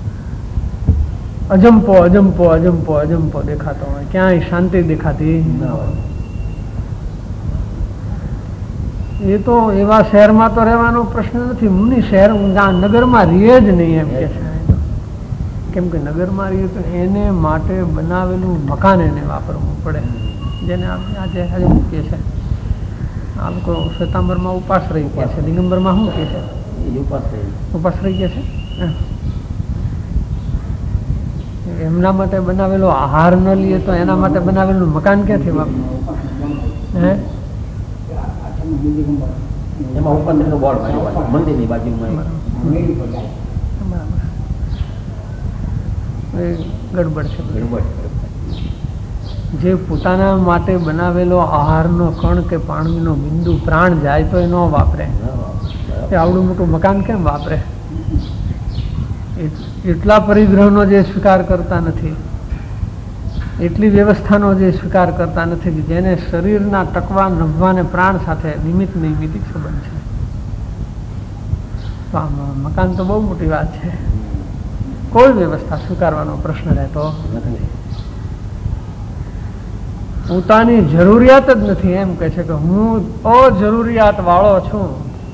અજંપો દેખાતો હોય, ક્યાંય શાંતિ દેખાતી ન હોય. એ તો એવા શહેરમાં તો રહેવાનો પ્રશ્ન નથી. મુનિ શહેર નગરમાં રહે જ નહીં એમ કે છે. કેમ કે નગરમાં રહીએ તો એને માટે બનાવેલું મકાન એને વાપરવું પડે, જેને આજે મૂકીએ છે. આ લોકો શ્વેતાંબરમાં ઉપાસ રહી ગયા છે, દિગંબરમાં શું કહે છે? ઉપાસ રહી ગયા છે. એમના માટે બનાવેલો આહાર ન લઈએ તો એના માટે બનાવેલું મકાન ક્યાંથી વાપરું? હે, એમાં ઉપર બોર્ડ મંદિરની બાજુમાં ગડબડ છે. જે પોતાના માટે બનાવેલો આહારનો કણ કે પાણીનો બિંદુ પ્રાણ જાય તો એ ન વાપરે. એ આવડું મોટું મકાન કેમ વાપરે? એટલા પરિગ્રહનો જે સ્વીકાર કરતા નથી, એટલી વ્યવસ્થાનો જે સ્વીકાર કરતા નથી કે જેને શરીરના ટકવા નભવાને પ્રાણ સાથે નિમિત્ત નૈમિતિક સંબંધ છે. તો મકાન તો બહુ મોટી વાત છે. કોઈ વ્યવસ્થા સ્વીકારવાનો પ્રશ્ન રહેતો નથી. પોતાની જરૂરિયાત જ નથી એમ કે છે કે હું અજરૂરિયાત વાળો છું.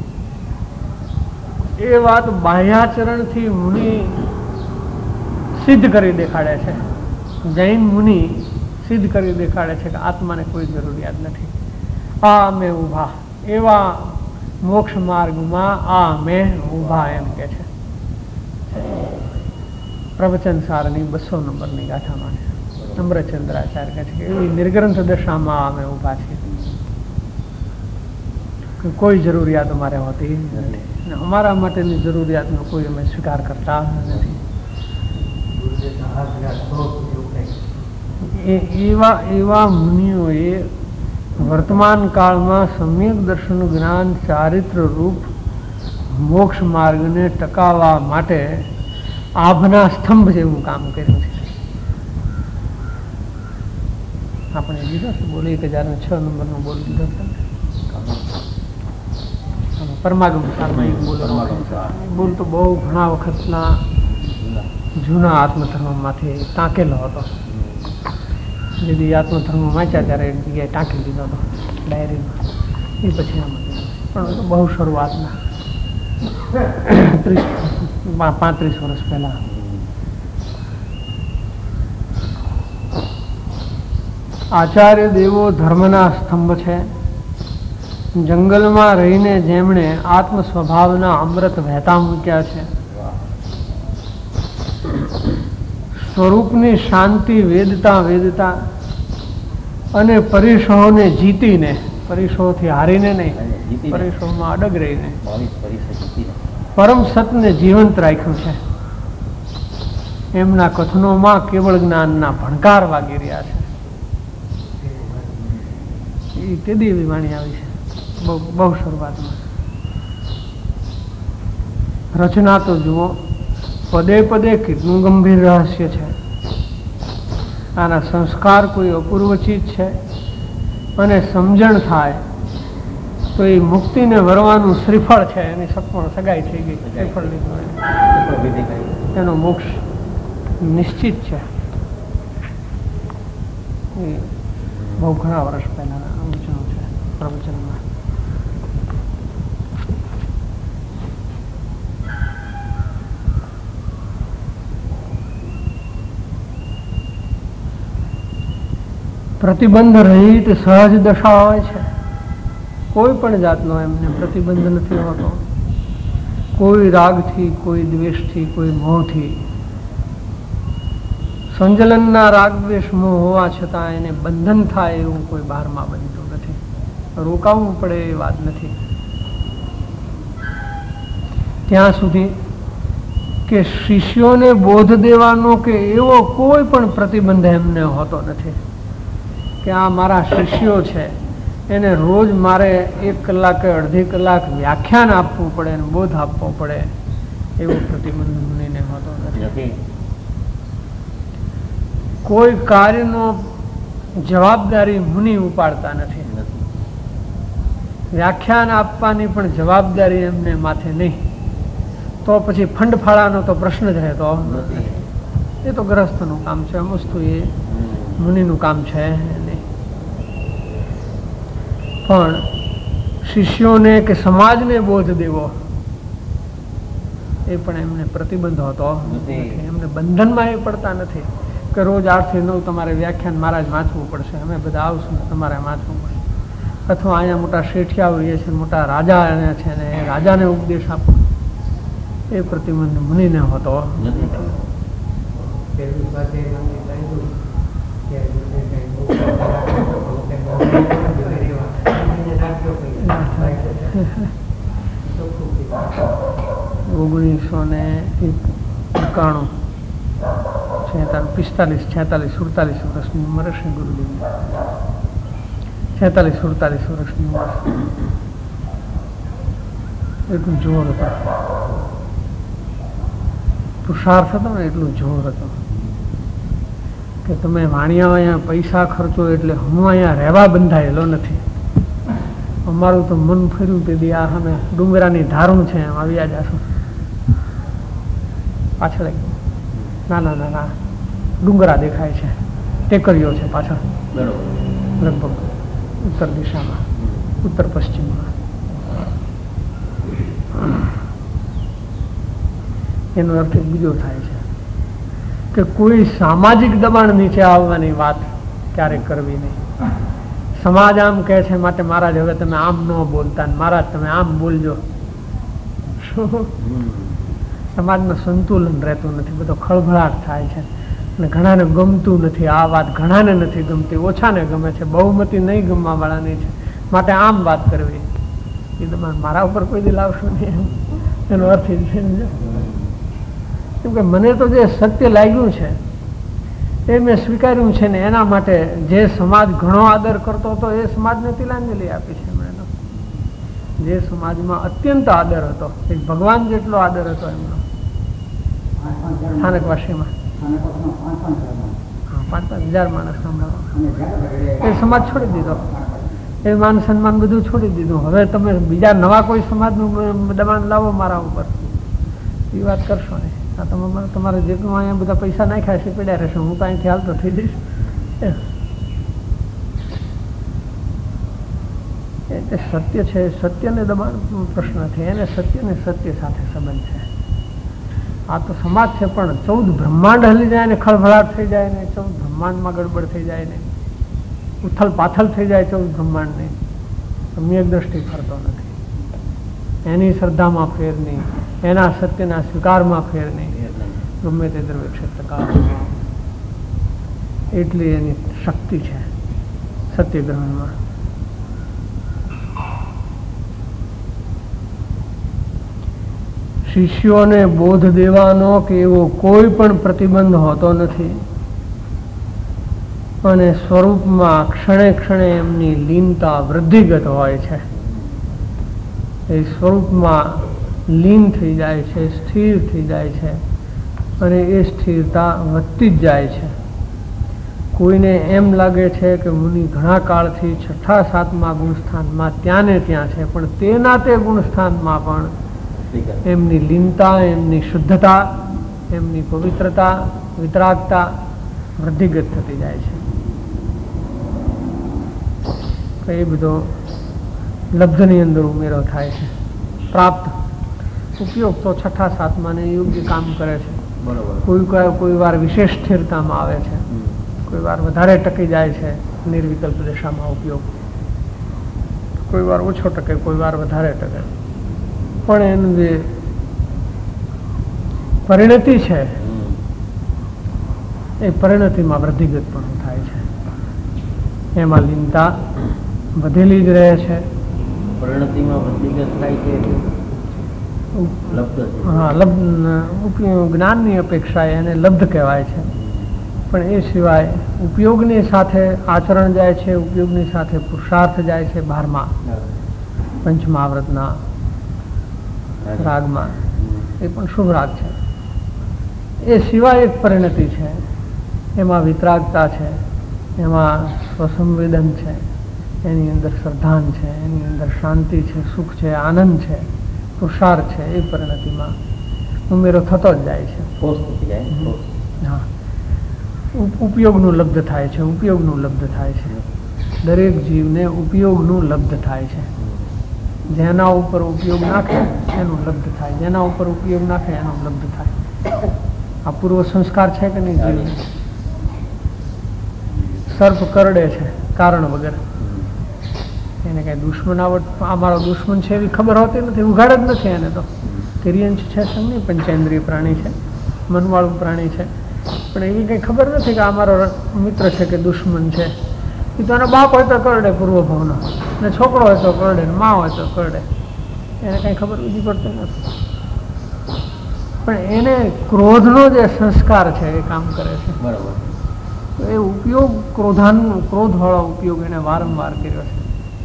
એ વાત બાહ્યાચરણથી મુનિ સિદ્ધ કરી દેખાડે છે. જૈન મુનિ સિદ્ધ કરી દેખાડે છે કે આત્માને કોઈ જરૂરિયાત નથી. આ અમે ઊભા, એવા મોક્ષ માર્ગમાં આ અમે ઊભા એમ કે છે. પ્રવચન સારની 200 નંબરની ગાથામાં છે. અમરચંદ્રાચાર્ય કહે છે કે એવી નિર્ગ્રંથ દશામાં અમે ઊભા છીએ કે કોઈ જરૂરિયાત અમારે હોતી નથી. અમારા માટેની જરૂરિયાતનો કોઈ અમે સ્વીકાર કરતા નથી. એવા મુનિઓએ વર્તમાન કાળમાં સમ્યક દર્શન જ્ઞાન ચારિત્ર રૂપ મોક્ષ માર્ગને ટકાવવા માટે આભના સ્તંભ જેવું કામ કર્યું છે. આપણે લીધો છે બોલ 1006 નંબરનો બોલ લીધો છે. પરમાગમ સામયિક બોલ તો બહુ ઘણા વખતના જૂના આત્મધર્મમાંથી ટાંકેલો હતો. જેથી આત્મધર્મ વાંચ્યા ત્યારે એક જગ્યાએ ટાંકી લીધો હતો ડાયરીમાં. એ પછી આમાં પણ બહુ શરૂઆતના 35 વર્ષ પહેલા. આચાર્ય દેવો ધર્મના સ્તંભ છે. જંગલમાં રહીને જેમણે આત્મ સ્વભાવના અમૃત વહેતા મૂક્યા છે. સ્વરૂપની શાંતિ વેદતા અને પરીક્ષોને જીતીને, પરીક્ષોથી હારીને નહીં, પરીક્ષોમાં અડગ રહીને પરમ સતને જીવંત રાખ્યું છે. એમના કથનોમાં કેવળ જ્ઞાનના ભણકાર વાગી રહ્યા છે. એ તે દેવી વાણી આવી છે બહુ શરૂઆતમાં. રચના તો જુઓ, પદે પદે કેટલું ગંભીર રહસ્ય છે. આના સંસ્કાર કોઈ અપૂર્વ ચીજ છે અને સમજણ થાય તો એ મુક્તિને વરવાનું શ્રીફળ છે. એની સગાઈ થઈ ગઈ, શ્રીફળ લીધું, એનો મોક્ષ નિશ્ચિત છે. એ બહુ ઘણા વર્ષ પહેલા વચનો છે પ્રવચનમાં. પ્રતિબંધ રહિત સહજ દશા હોય છે. કોઈ પણ જાતનો એમને પ્રતિબંધ નથી હોતો. કોઈ રાગથી, કોઈ દ્વેષથી, કોઈ મોહથી. સંજલનના રાગ દ્વેષ મોહ હોવા છતાં એને બંધન થાય એવું કોઈ બહારમાં બનતું નથી. રોકાવું પડે એ વાત નથી. ત્યાં સુધી કે શિષ્યોને બોધ દેવાનો કે એવો કોઈ પણ પ્રતિબંધ એમને હોતો નથી કે આ મારા શિષ્યો છે એને રોજ મારે 1 કલાકે અડધી કલાક વ્યાખ્યાન આપવું પડે અને બોધ આપવો પડે એવો પ્રતિબંધ મુનિને હોતો નથી. કોઈ કાર્યનો જવાબદારી મુનિ ઉપાડતા નથી. વ્યાખ્યાન આપવાની પણ જવાબદારી એમને માથે નહીં. તો પછી ફંડફાળાનો તો પ્રશ્ન જ રહેતો નથી. એ તો ગ્રહસ્થનું કામ છે. અમસ્તુ એ મુનિનું કામ છે નહીં. પણ શિષ્યોને કે સમાજને બોધ દેવો એ પણ એમને પ્રતિબંધ હોતો નથી. એમને બંધનમાં એ પડતા નથી કે રોજ 8 થી 9 તમારે વ્યાખ્યાન મારા જ વાંચવું પડશે, અમે બધા આવશું તમારે વાંચવું પડશે. અથવા અહીંયા મોટા શેઠિયા હોઈએ છે, મોટા રાજા છે ને એ રાજાને ઉપદેશ આપો, એ પ્રતિબંધ મુનિને હોતો નથી. ઓગણીસો ને 91 45 46 47 વર્ષની ઉંમર હશે ગુરુદેવની. 46 47 વર્ષની ઉંમર. એટલું જોર હતો, પુરુષાર્થ હતો ને એટલું જોર હતો કે તમે વાણિયા અહીંયા પૈસા ખર્ચો એટલે હું અહીંયા રહેવા બંધાયેલો નથી. અમારું તો મન ફર્યું તે દી આ સામે ડુંગરાની ધારું છે એમ આવ્યા જશું. પાછળ નાના નાના ડુંગરા દેખાય છે, ટેકરીઓ છે પાછળ, લગભગ ઉત્તર દિશામાં, ઉત્તર પશ્ચિમમાં. એનો અર્થ બીજો થાય છે કે કોઈ સામાજિક દબાણ નીચે આવવાની વાત ક્યારેક કરવી નહીં. સમાજ આમ કહે છે માટે મહારાજ હવે તમે આમ ન બોલતા, મહારાજ તમે આમ બોલજો. સમાજમાં સંતુલન રહેતું નથી, બધો ખળભળાટ થાય છે અને ઘણાને ગમતું નથી. આ વાત ઘણાને નથી ગમતી, ઓછાને ગમે છે, બહુમતી નહીં ગમવા વાળાની છે, માટે આમ વાત કરવી. એ તમારે મારા ઉપર કોઈ દી લાવશો નહીં, એનો અર્થ એ છે. કેમ કે મને તો જે સત્ય લાગ્યું છે એ મેં સ્વીકાર્યું છે ને, એના માટે જે સમાજ ઘણો આદર કરતો હતો એ સમાજને તિલાંજલિ આપી છે એમણે. જે સમાજમાં અત્યંત આદર હતો, એક ભગવાન જેટલો આદર હતો એમનો સ્થાનકવાસીમાં, 5,000 માણસ સાંભળવા, એ સમાજ છોડી દીધો, એ માન સન્માન બધું છોડી દીધું. હવે તમે બીજા નવા કોઈ સમાજનું દબાણ લાવો મારા ઉપર, એ વાત કરશો નહીં. આ તમે તમારે જેટલું અહીંયા બધા પૈસા નાખ્યા છે પડ્યા રહેશે, હું તો અહીંથી હાલતો થઈ જઈશ. એટલે સત્ય છે, સત્યને દબાણ પ્રશ્ન છે, એને સત્યને સત્ય સાથે સંબંધ છે. આ તો સમાજ છે, પણ 14 બ્રહ્માંડ હલી જાય ને, ખળભળાટ થઈ જાય ને, 14 બ્રહ્માંડમાં ગડબડ થઈ જાય ને, ઉથલ પાથલ થઈ જાય 14 બ્રહ્માંડને, સમ્યક દ્રષ્ટિ ફરતો નથી. એની શ્રદ્ધામાં ફેર નહીં, એના સત્યના સ્વીકારમાં ફેર નહીં, ગમે તે દ્રવ્ય ક્ષેત્ર કાળમાં. એટલી એની શક્તિ છે સત્ય ગ્રહણમાં. શિષ્યોને બોધ દેવાનો કે એવો કોઈ પણ પ્રતિબંધ હોતો નથી, અને સ્વરૂપમાં ક્ષણે ક્ષણે એમની લીનતા વૃદ્ધિગત હોય છે. એ સ્વરૂપમાં લીન થઈ જાય છે, સ્થિર થઈ જાય છે, અને એ સ્થિરતા વધતી જ જાય છે. કોઈને એમ લાગે છે કે મુનિ ઘણા કાળથી 6ઠા 7મા ગુણસ્થાનમાં ત્યાં ને ત્યાં છે, પણ તેના તે ગુણસ્થાનમાં પણ એમની લીનતા, એમની શુદ્ધતા, એમની પવિત્રતા, વિતરાગતા વૃદ્ધિગત થતી જાય છે. એ બધો લબ્ધની અંદર ઉમેરો થાય છે. પ્રાપ્ત ઉપયોગ તો 6ઠા 7માને યોગ્ય કામ કરે છે. કોઈ વાર વિશેષ સ્થિરતામાં આવે છે, કોઈ વાર વધારે ટકી જાય છે નિર્વિકલ્પ દશામાં ઉપયોગ, કોઈ વાર ઓછો ટકે, કોઈ વાર વધારે ટકે. પણ એનું જે પરિણતિ છે એ પરિણતિમાં વૃદ્ધિગત પણ થાય છે. એમાં લીનતા વધેલી જ રહે છે. પરિણતિમાં વૃદ્ધિગત થાય છે. હા, જ્ઞાનની અપેક્ષાએ એને લબ્ધ કહેવાય છે. પણ એ સિવાય ઉપયોગની સાથે આચરણ જાય છે, ઉપયોગની સાથે પુરુષાર્થ જાય છે. 12મા પંચમહાવ્રતના રાગમાં એ પણ શુભ રાગ છે. એ સિવાય એક પરિણતિ છે, એમાં વિતરાગતા છે, એમાં સ્વસંવેદન છે, એની અંદર શ્રદ્ધાન છે, એની અંદર શાંતિ છે, સુખ છે, આનંદ છે, પુરુષાર્થ છે. એ પરિણતિમાં ઉમેરો થતો જ જાય છે. હા, ઉપયોગનું લબ્ધ થાય છે, ઉપયોગનું લબ્ધ થાય છે. દરેક જીવને ઉપયોગનું લબ્ધ થાય છે. જેના ઉપર ઉપયોગ નાખે એનું લબ્ધ થાય, જેના ઉપર ઉપયોગ નાખે એનું લબ્ધ થાય. આ પૂર્વ સંસ્કાર છે કે નહીં? જીવ સર્પ કરડે છે કારણ વગર, એને કઈ દુશ્મનાવટ, આ મારો દુશ્મન છે એવી ખબર હોતી નથી, ઉઘાડ જ નથી એને. તો તિર્યંશ છે, સમની પંચેન્દ્રિય પ્રાણી છે, મનવાળું પ્રાણી છે, પણ એવી કઈ ખબર નથી કે આ મારો મિત્ર છે કે દુશ્મન છે. એ તો એનો બાપ હોય તો કરડે પૂર્વભાવનો, ને છોકરો હોય તો કરડે, ને મા હોય તો કરડે, એને કઈ ખબર ઊંધી પડતી નથી. પણ એને ક્રોધનો જે સંસ્કાર છે એ કામ કરે છે. બરાબર. તો એ ઉપયોગ ક્રોધવાળો ઉપયોગ એને વારંવાર કર્યો છે.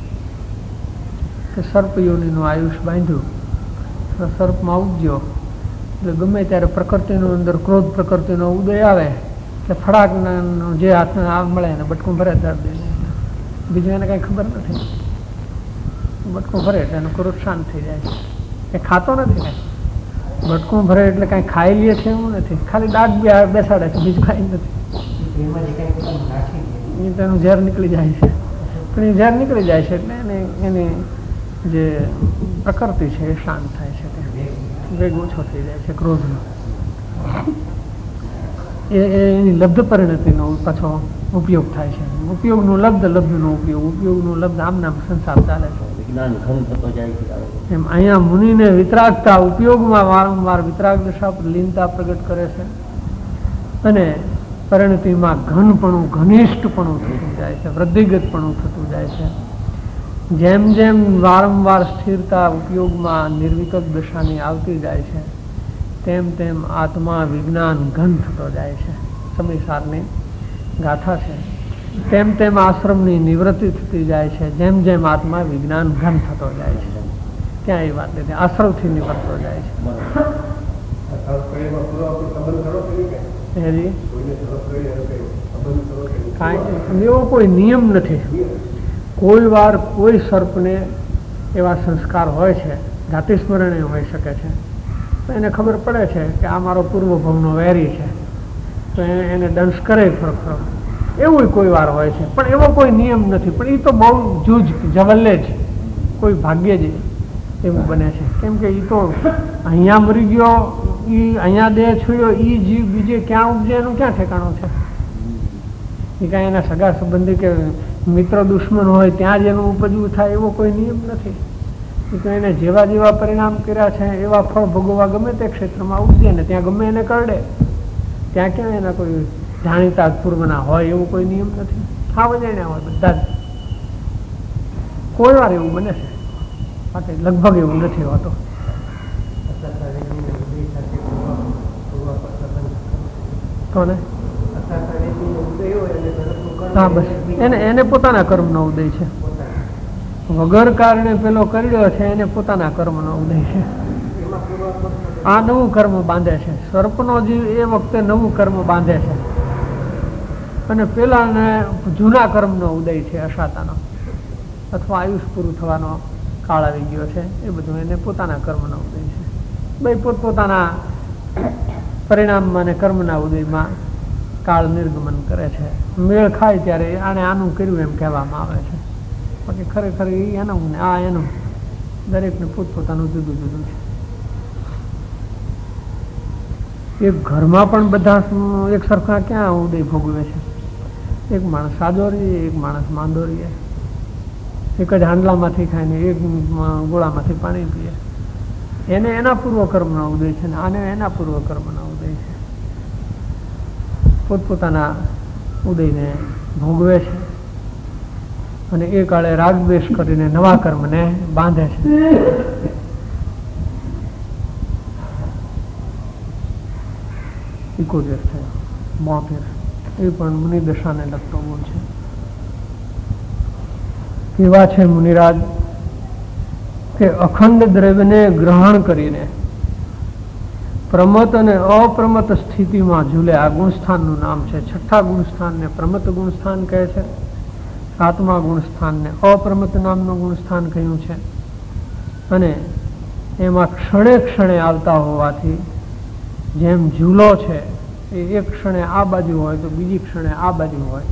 કે સર્પ યોનિનું આયુષ બાંધ્યું, સર્પમાં ઉપજ્યો એટલે ગમે ત્યારે પ્રકૃતિનું અંદર ક્રોધ પ્રકૃતિનો ઉદય આવે કે ફડાક જે હાથને આગ મળે એને બટકું ભરે દર્દ દે. બીજું એને કઈ ખબર નથી. બટકું ભરે એટલે એનો ક્રોધ શાંત થઈ જાય છે. કંઈ ખાતો નથી, કાંઈ બટકું ભરે એટલે કાંઈ ખાઈ લે છે એવું નથી, ખાલી દાંત બેસાડે છે, બીજું કાંઈ નથી. એ તેનું ઝેર નીકળી જાય છે. પણ એ ઝેર નીકળી જાય છે એટલે એની જે પ્રકૃતિ છે એ શાંત થાય છે, વેગ ઓછો થઈ જાય છે ક્રોધનો. એની લબ્ધ પરિણતિનો પાછો ઉપયોગ થાય છે. ઉપયોગનું લબ્ધ, લબ્ધનો ઉપયોગ, ઉપયોગનું લબ્ધ, આમ નામ સંસાર ચાલે છે. જ્ઞાન ઘન થતો જાય છે. એમ અહીંયા મુનિને વિતરાગતા ઉપયોગમાં વારંવાર વિતરાગ દશા પર લીનતા પ્રગટ કરે છે અને પરિણતિમાં ઘનપણું ઘનિષ્ઠપણું થતું જાય છે, વૃદ્ધિગતપણું થતું જાય છે. જેમ જેમ વારંવાર સ્થિરતા ઉપયોગમાં નિર્વિકલ્પ દશાની આવતી જાય છે તેમ તેમ આત્મા વિજ્ઞાન ઘન થતો જાય છે. સમયસારની ગાથા છે. તેમ તેમ આશ્રમની નિવૃત્તિ થતી જાય છે. જેમ જેમ આત્મા વિજ્ઞાન ઘન થતો જાય છે ત્યાં એ વાત નથી, આશ્રવથી નિવર્તતો જાય છે. એવો કોઈ નિયમ નથી. કોઈ વાર કોઈ સર્પને એવા સંસ્કાર હોય છે, જાતિ સ્મરણે હોઈ શકે છે, તો એને ખબર પડે છે કે આ મારો પૂર્વભવનો વેરી છે, તો એને દંશ કરે ખરો. એવું કોઈ વાર હોય છે, પણ એવો કોઈ નિયમ નથી. પણ એ તો બહુ જૂજ જવલ્લે જ કોઈ ભાગ્યે જ એવું બને છે. કેમ કે એ તો અહીંયા મરી ગયો, એ અહીંયા દેહ છોડ્યો, એ જીવ બીજે ક્યાં ઉપજે એનું ક્યાં ઠેકાણું છે? એ કાંઈ એના સગા સંબંધી કે મિત્ર દુશ્મન હોય ત્યાં જ એનું ઉપજવું થાય એવો કોઈ નિયમ નથી. એ તો એને જેવા જેવા પરિણામ કર્યા છે એવા ફળ ભોગવવા ગમે તે ક્ષેત્રમાં ઉપજે ને ત્યાં ગમે એને કરડે, ત્યાં ક્યાં એના કોઈ જાણીતા પૂર્વના હોય એવો કોઈ નિયમ નથી. થાવ જાણ્યા હોય બધા જ. કોઈ વાર એવું બને છે, બાકી લગભગ એવું નથી હોતું. કોને? હા, બસ એને પોતાના કર્મનો ઉદય છે. વગર કારણે પેલો કર્યો છે એને પોતાના કર્મનો ઉદય છે. આ નવું કર્મ બાંધે છે. સર્પનો જીવ એ વખતે નવું કર્મ બાંધે છે અને પેલાને જૂના કર્મનો ઉદય છે, અશાતાનો અથવા આયુષ પૂરું થવાનો કાળ આવી ગયો છે. એ બધું એને પોતાના કર્મનો ઉદય છે. બે પોતપોતાના પરિણામમાં અને કર્મના ઉદયમાં કાળ નિર્ગમન કરે છે. મેળ ખાય ત્યારે આને આનું કર્યું એમ કહેવામાં આવે છે. બાકી ખરેખર એ એનું ને આ એનું દરેકને પોતપોતાનું જુદું જુદું છે. એક ઘરમાં પણ બધા એક સરખા ક્યાં ઉદય ભોગવે છે? એક માણસ સાજો રહીએ, એક માણસ માંદો રહીએ, એક જ હાંડલામાંથી ખાઈને એક ગોળામાંથી પાણી પીએ. એને એના પૂર્વકર્મનો ઉદય છે ને આને એના પૂર્વકર્મનો ઉદય છે. પોતપોતાના ઉદયને ભોગવે છે અને એ કાળે રાગદ્વેષ કરીને નવા કર્મને બાંધે છે. ઇકોતેર થયો, 72 એ પણ મુનિદશાને લગતો ગુણ છે. કેવા છે મુનિરાજ કે અખંડ દ્રવ્યને ગ્રહણ કરીને પ્રમત અને અપ્રમત સ્થિતિમાં ઝૂલે. આ ગુણસ્થાનનું નામ છે. છઠ્ઠા ગુણસ્થાનને પ્રમત ગુણસ્થાન કહે છે, સાતમા ગુણસ્થાનને અપ્રમત નામનું ગુણસ્થાન કહ્યું છે. અને એમાં ક્ષણે ક્ષણે આવતા હોવાથી જેમ ઝૂલો છે એ એક ક્ષણે આ બાજુ હોય તો બીજી ક્ષણે આ બાજુ હોય,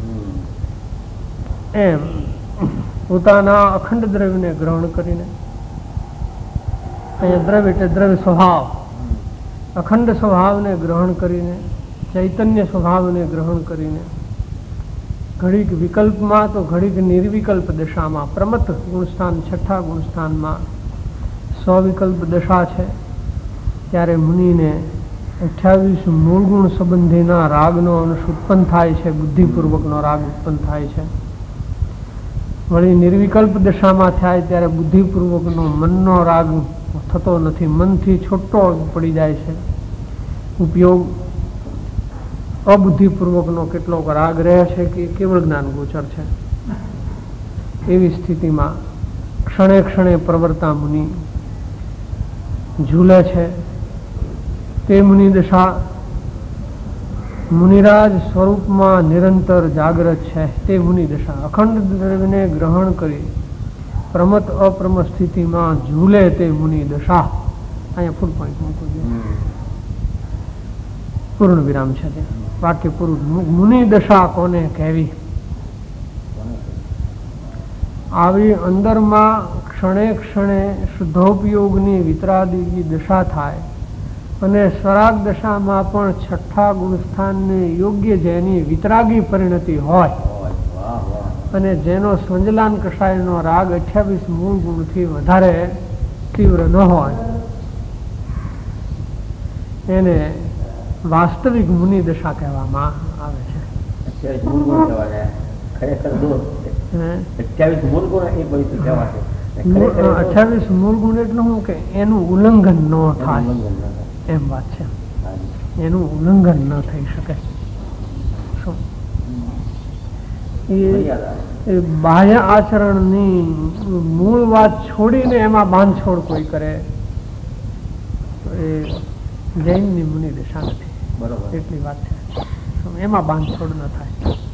એમ પોતાના અખંડ દ્રવ્યને ગ્રહણ કરીને, અહીંયા દ્રવ્ય એટલે દ્રવ્ય સ્વભાવ, અખંડ સ્વભાવને ગ્રહણ કરીને, ચૈતન્ય સ્વભાવને ગ્રહણ કરીને ઘડીક વિકલ્પમાં તો ઘડીક નિર્વિકલ્પ દશામાં, પ્રમત ગુણસ્થાન છઠ્ઠા ગુણસ્થાનમાં સ્વવિકલ્પ દશા છે ત્યારે મુનિને 28 મૂળ ગુણ સંબંધીના રાગનો અંશ ઉત્પન્ન થાય છે, બુદ્ધિપૂર્વકનો રાગ ઉત્પન્ન થાય છે. વળી નિર્વિકલ્પ દશામાં થાય ત્યારે બુદ્ધિપૂર્વકનો મનનો રાગ થતો નથી, મનથી છૂટો પડી જાય છે. ઉપયોગ અબુદ્ધિપૂર્વકનો કેટલોક રાગ રહે છે કે કેવળ જ્ઞાન ગોચર છે. એવી સ્થિતિમાં ક્ષણે ક્ષણે પ્રવર્તા મુનિ ઝૂલે છે. તે મુનિ દશા મુનિરાજ સ્વરૂપમાં નિરંતર જાગ્રત છે. તે મુનિ દશા અખંડ દ્રવ્યને ગ્રહણ કરી પ્રમત અપ્રમત સ્થિતિમાં ઝૂલે તે મુનિ દશા. અહીંયા ફૂલ પોઈન્ટ મૂકવું જોઈએ, પૂર્ણ વિરામ છે ત્યાં, વાક્ય પૂરું. મુનિ દશા કોને કહેવી? આવી અંદરમાં ક્ષણે ક્ષણે શુદ્ધોપયોગની વિતરાગી દશા થાય અને સ્વરાગ દશામાં પણ છઠ્ઠા ગુણસ્થાનને યોગ્ય જેની વિતરાગી પરિણતિ હોય અને જેનો સંજલાન કષાયનો રાગ 28 મૂળ ગુણથી વધારે તીવ્ર ન હોય એને વાસ્તવિક મુનિ દશા કહેવામાં આવે છે. 28 મૂળ ગુણ કહેવાય. ખરેખર દોષ છે. 28 મૂળ ગુણ એ બધું કહેવાય. 28 મૂળ ગુણ એટલે શું કે એનું ઉલ્લંઘન ન થાય એમ વાત છે. એનું ઉલ્લંઘન ન થઈ શકે. શું એ બાહ્ય આચરણની મૂળ વાત છોડીને એમાં બાંધછોડ કોઈ કરે તો એ જૈનની મુનિ દશા નથી. બરોબર, એટલી વાત છે. એમાં બાંધછોડ ન થાય.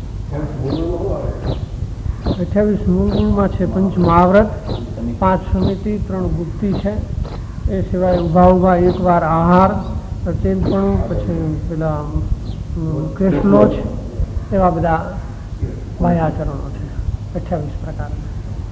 28 મૂળ ગુણમાં છે પંચ મહાવ્રત, 5 સમિતિ, 3 ગુપ્તી છે. એ સિવાય ઉભા એક વાર આહાર, અચેતપણું, પછી પેલા કેસલોચ, એવા બધા બાહ્યાચરણો છે 28 પ્રકારના.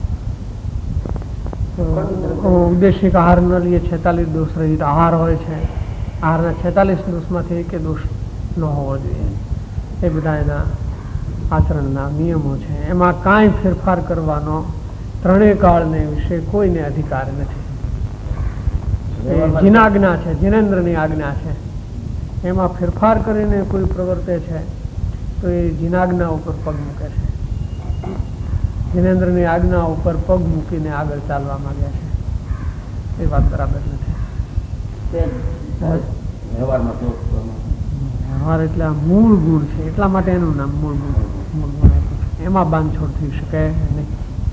ઉદ્દેશિક આહાર ન લઈએ 46 દોષ રહિત આહાર હોય છે. આહારના 46 દોષમાંથી એક દોષ ન હોવો જોઈએ. એ બધા એના આચરણના નિયમો છે. એમાં કાંઈ ફેરફાર કરવાનો ત્રણેય કાળને વિશે કોઈને અધિકાર નથી. એ જીનાજ્ઞા છે, જીનેન્દ્રની આજ્ઞા છે. એમાં ફેરફાર કરીને કોઈ પ્રવર્તે છે તો એ જીનાજ્ઞા ઉપર પગ મૂકે છે. જીનેન્દ્રની આજ્ઞા ઉપર પગ મૂકીને આગળ ચાલવા માંગ્યા છે. એ વાત બરાબર નથી. વ્યવહાર એટલે આ મૂળ ગુણ છે, એટલા માટે એનું નામ મૂળ ગુણ આપ્યું છે. એમાં બાંધછોડ થઈ શકે નહીં.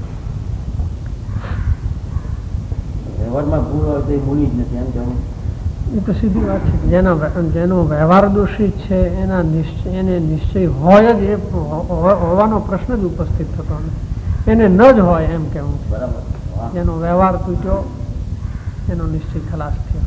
વ્યવહારમાં ભૂલ હોય તો એ મુનિ જ નથી એમ કહેવું. એ તો સીધી વાત છે. જેનો વ્યવહાર દોષિત છે એને નિશ્ચય હોય જ, એ હોવાનો પ્રશ્ન જ ઉપસ્થિત થતો નથી. એને ન જ હોય એમ કેવું. બરાબર. જેનો વ્યવહાર તૂટ્યો એનો નિશ્ચય ખલાસ થયો.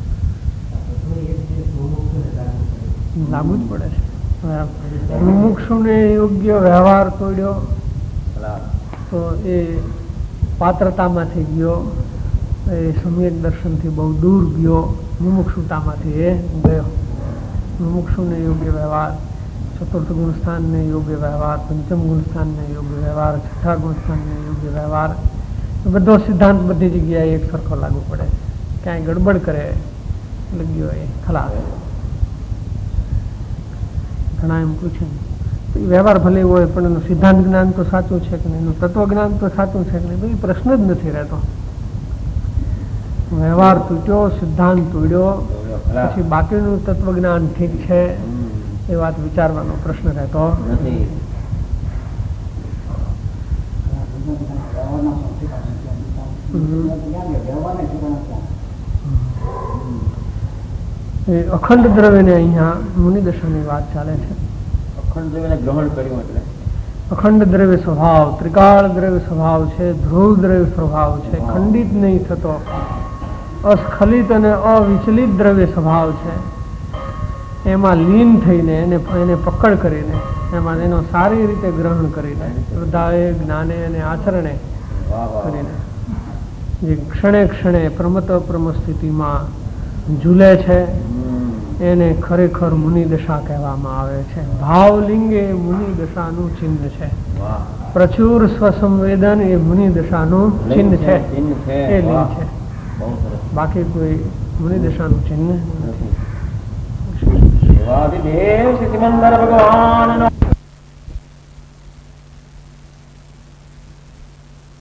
લાગુ જ પડે છે. મુમુક્ષુને યોગ્ય વ્યવહાર તોડ્યો તો એ પાત્રતામાંથી ગયો, એ સમ્યક દર્શનથી બહુ દૂર ગયો, મુમુક્ષુતામાંથી એ ગયો. મુમુક્ષુને યોગ્ય વ્યવહાર, ચતુર્થ ગુણસ્થાનને યોગ્ય વ્યવહાર, પંચમ ગુણસ્થાનને યોગ્ય વ્યવહાર, છઠ્ઠા ગુણસ્થાનને યોગ્ય વ્યવહાર, બધો સિદ્ધાંત બધી જગ્યાએ એક સરખો લાગુ પડે. ક્યાંય ગડબડ કરે લગ્યો એ ખલાસ. ઘણા એમ પૂછ્યું વ્યવહાર ભલે હોય પણ એનું સિદ્ધાંત જ્ઞાન તો સાચું છે કે નહીં, એનું તત્વજ્ઞાન તો સાચું છે કે નહીં, એ પ્રશ્ન જ નથી રહેતો. વ્યવહાર તૂટ્યો, સિદ્ધાંત તોડ્યો, પછી બાકીનું તત્વજ્ઞાન ઠીક છે એ વાત વિચારવાનો પ્રશ્ન રહેતો નથી. અખંડ દ્રવ્યને અહીંયા મુનિદશાની વાત ચાલે છે. અખંડ દ્રવ્યને ગ્રહણ કર્યું એટલે અખંડ દ્રવ્ય સ્વભાવ, ત્રિકાળ દ્રવ્ય સ્વભાવ છે, ધ્રુવ દ્રવ્ય સ્વભાવ છે, ખંડિત નહીં થતો, અસ્ખલિત અને અવિચલિત દ્રવ્ય સ્વભાવ છે. એમાં લીન થઈને એને પકડ કરીને એમાં એનો સારી રીતે ગ્રહણ કરીને શ્રદ્ધાએ, જ્ઞાને અને આચરણે કરીને જે ક્ષણે ક્ષણે પ્રમત અપ્રમ સ્થિતિમાં ઝૂલે છે એને ખરેખર મુનિ દશા કહેવામાં આવે છે. ભાવલિંગે મુનિ દશાનું ચિહ્ન છે. પ્રચુર સ્વસંવેદન એ મુનિ દશાનું ચિહ્ન છે, એ લિંગ છે. બાકી કોઈ મુનિ દશાનું ચિહ્ન નથી. ભગવાન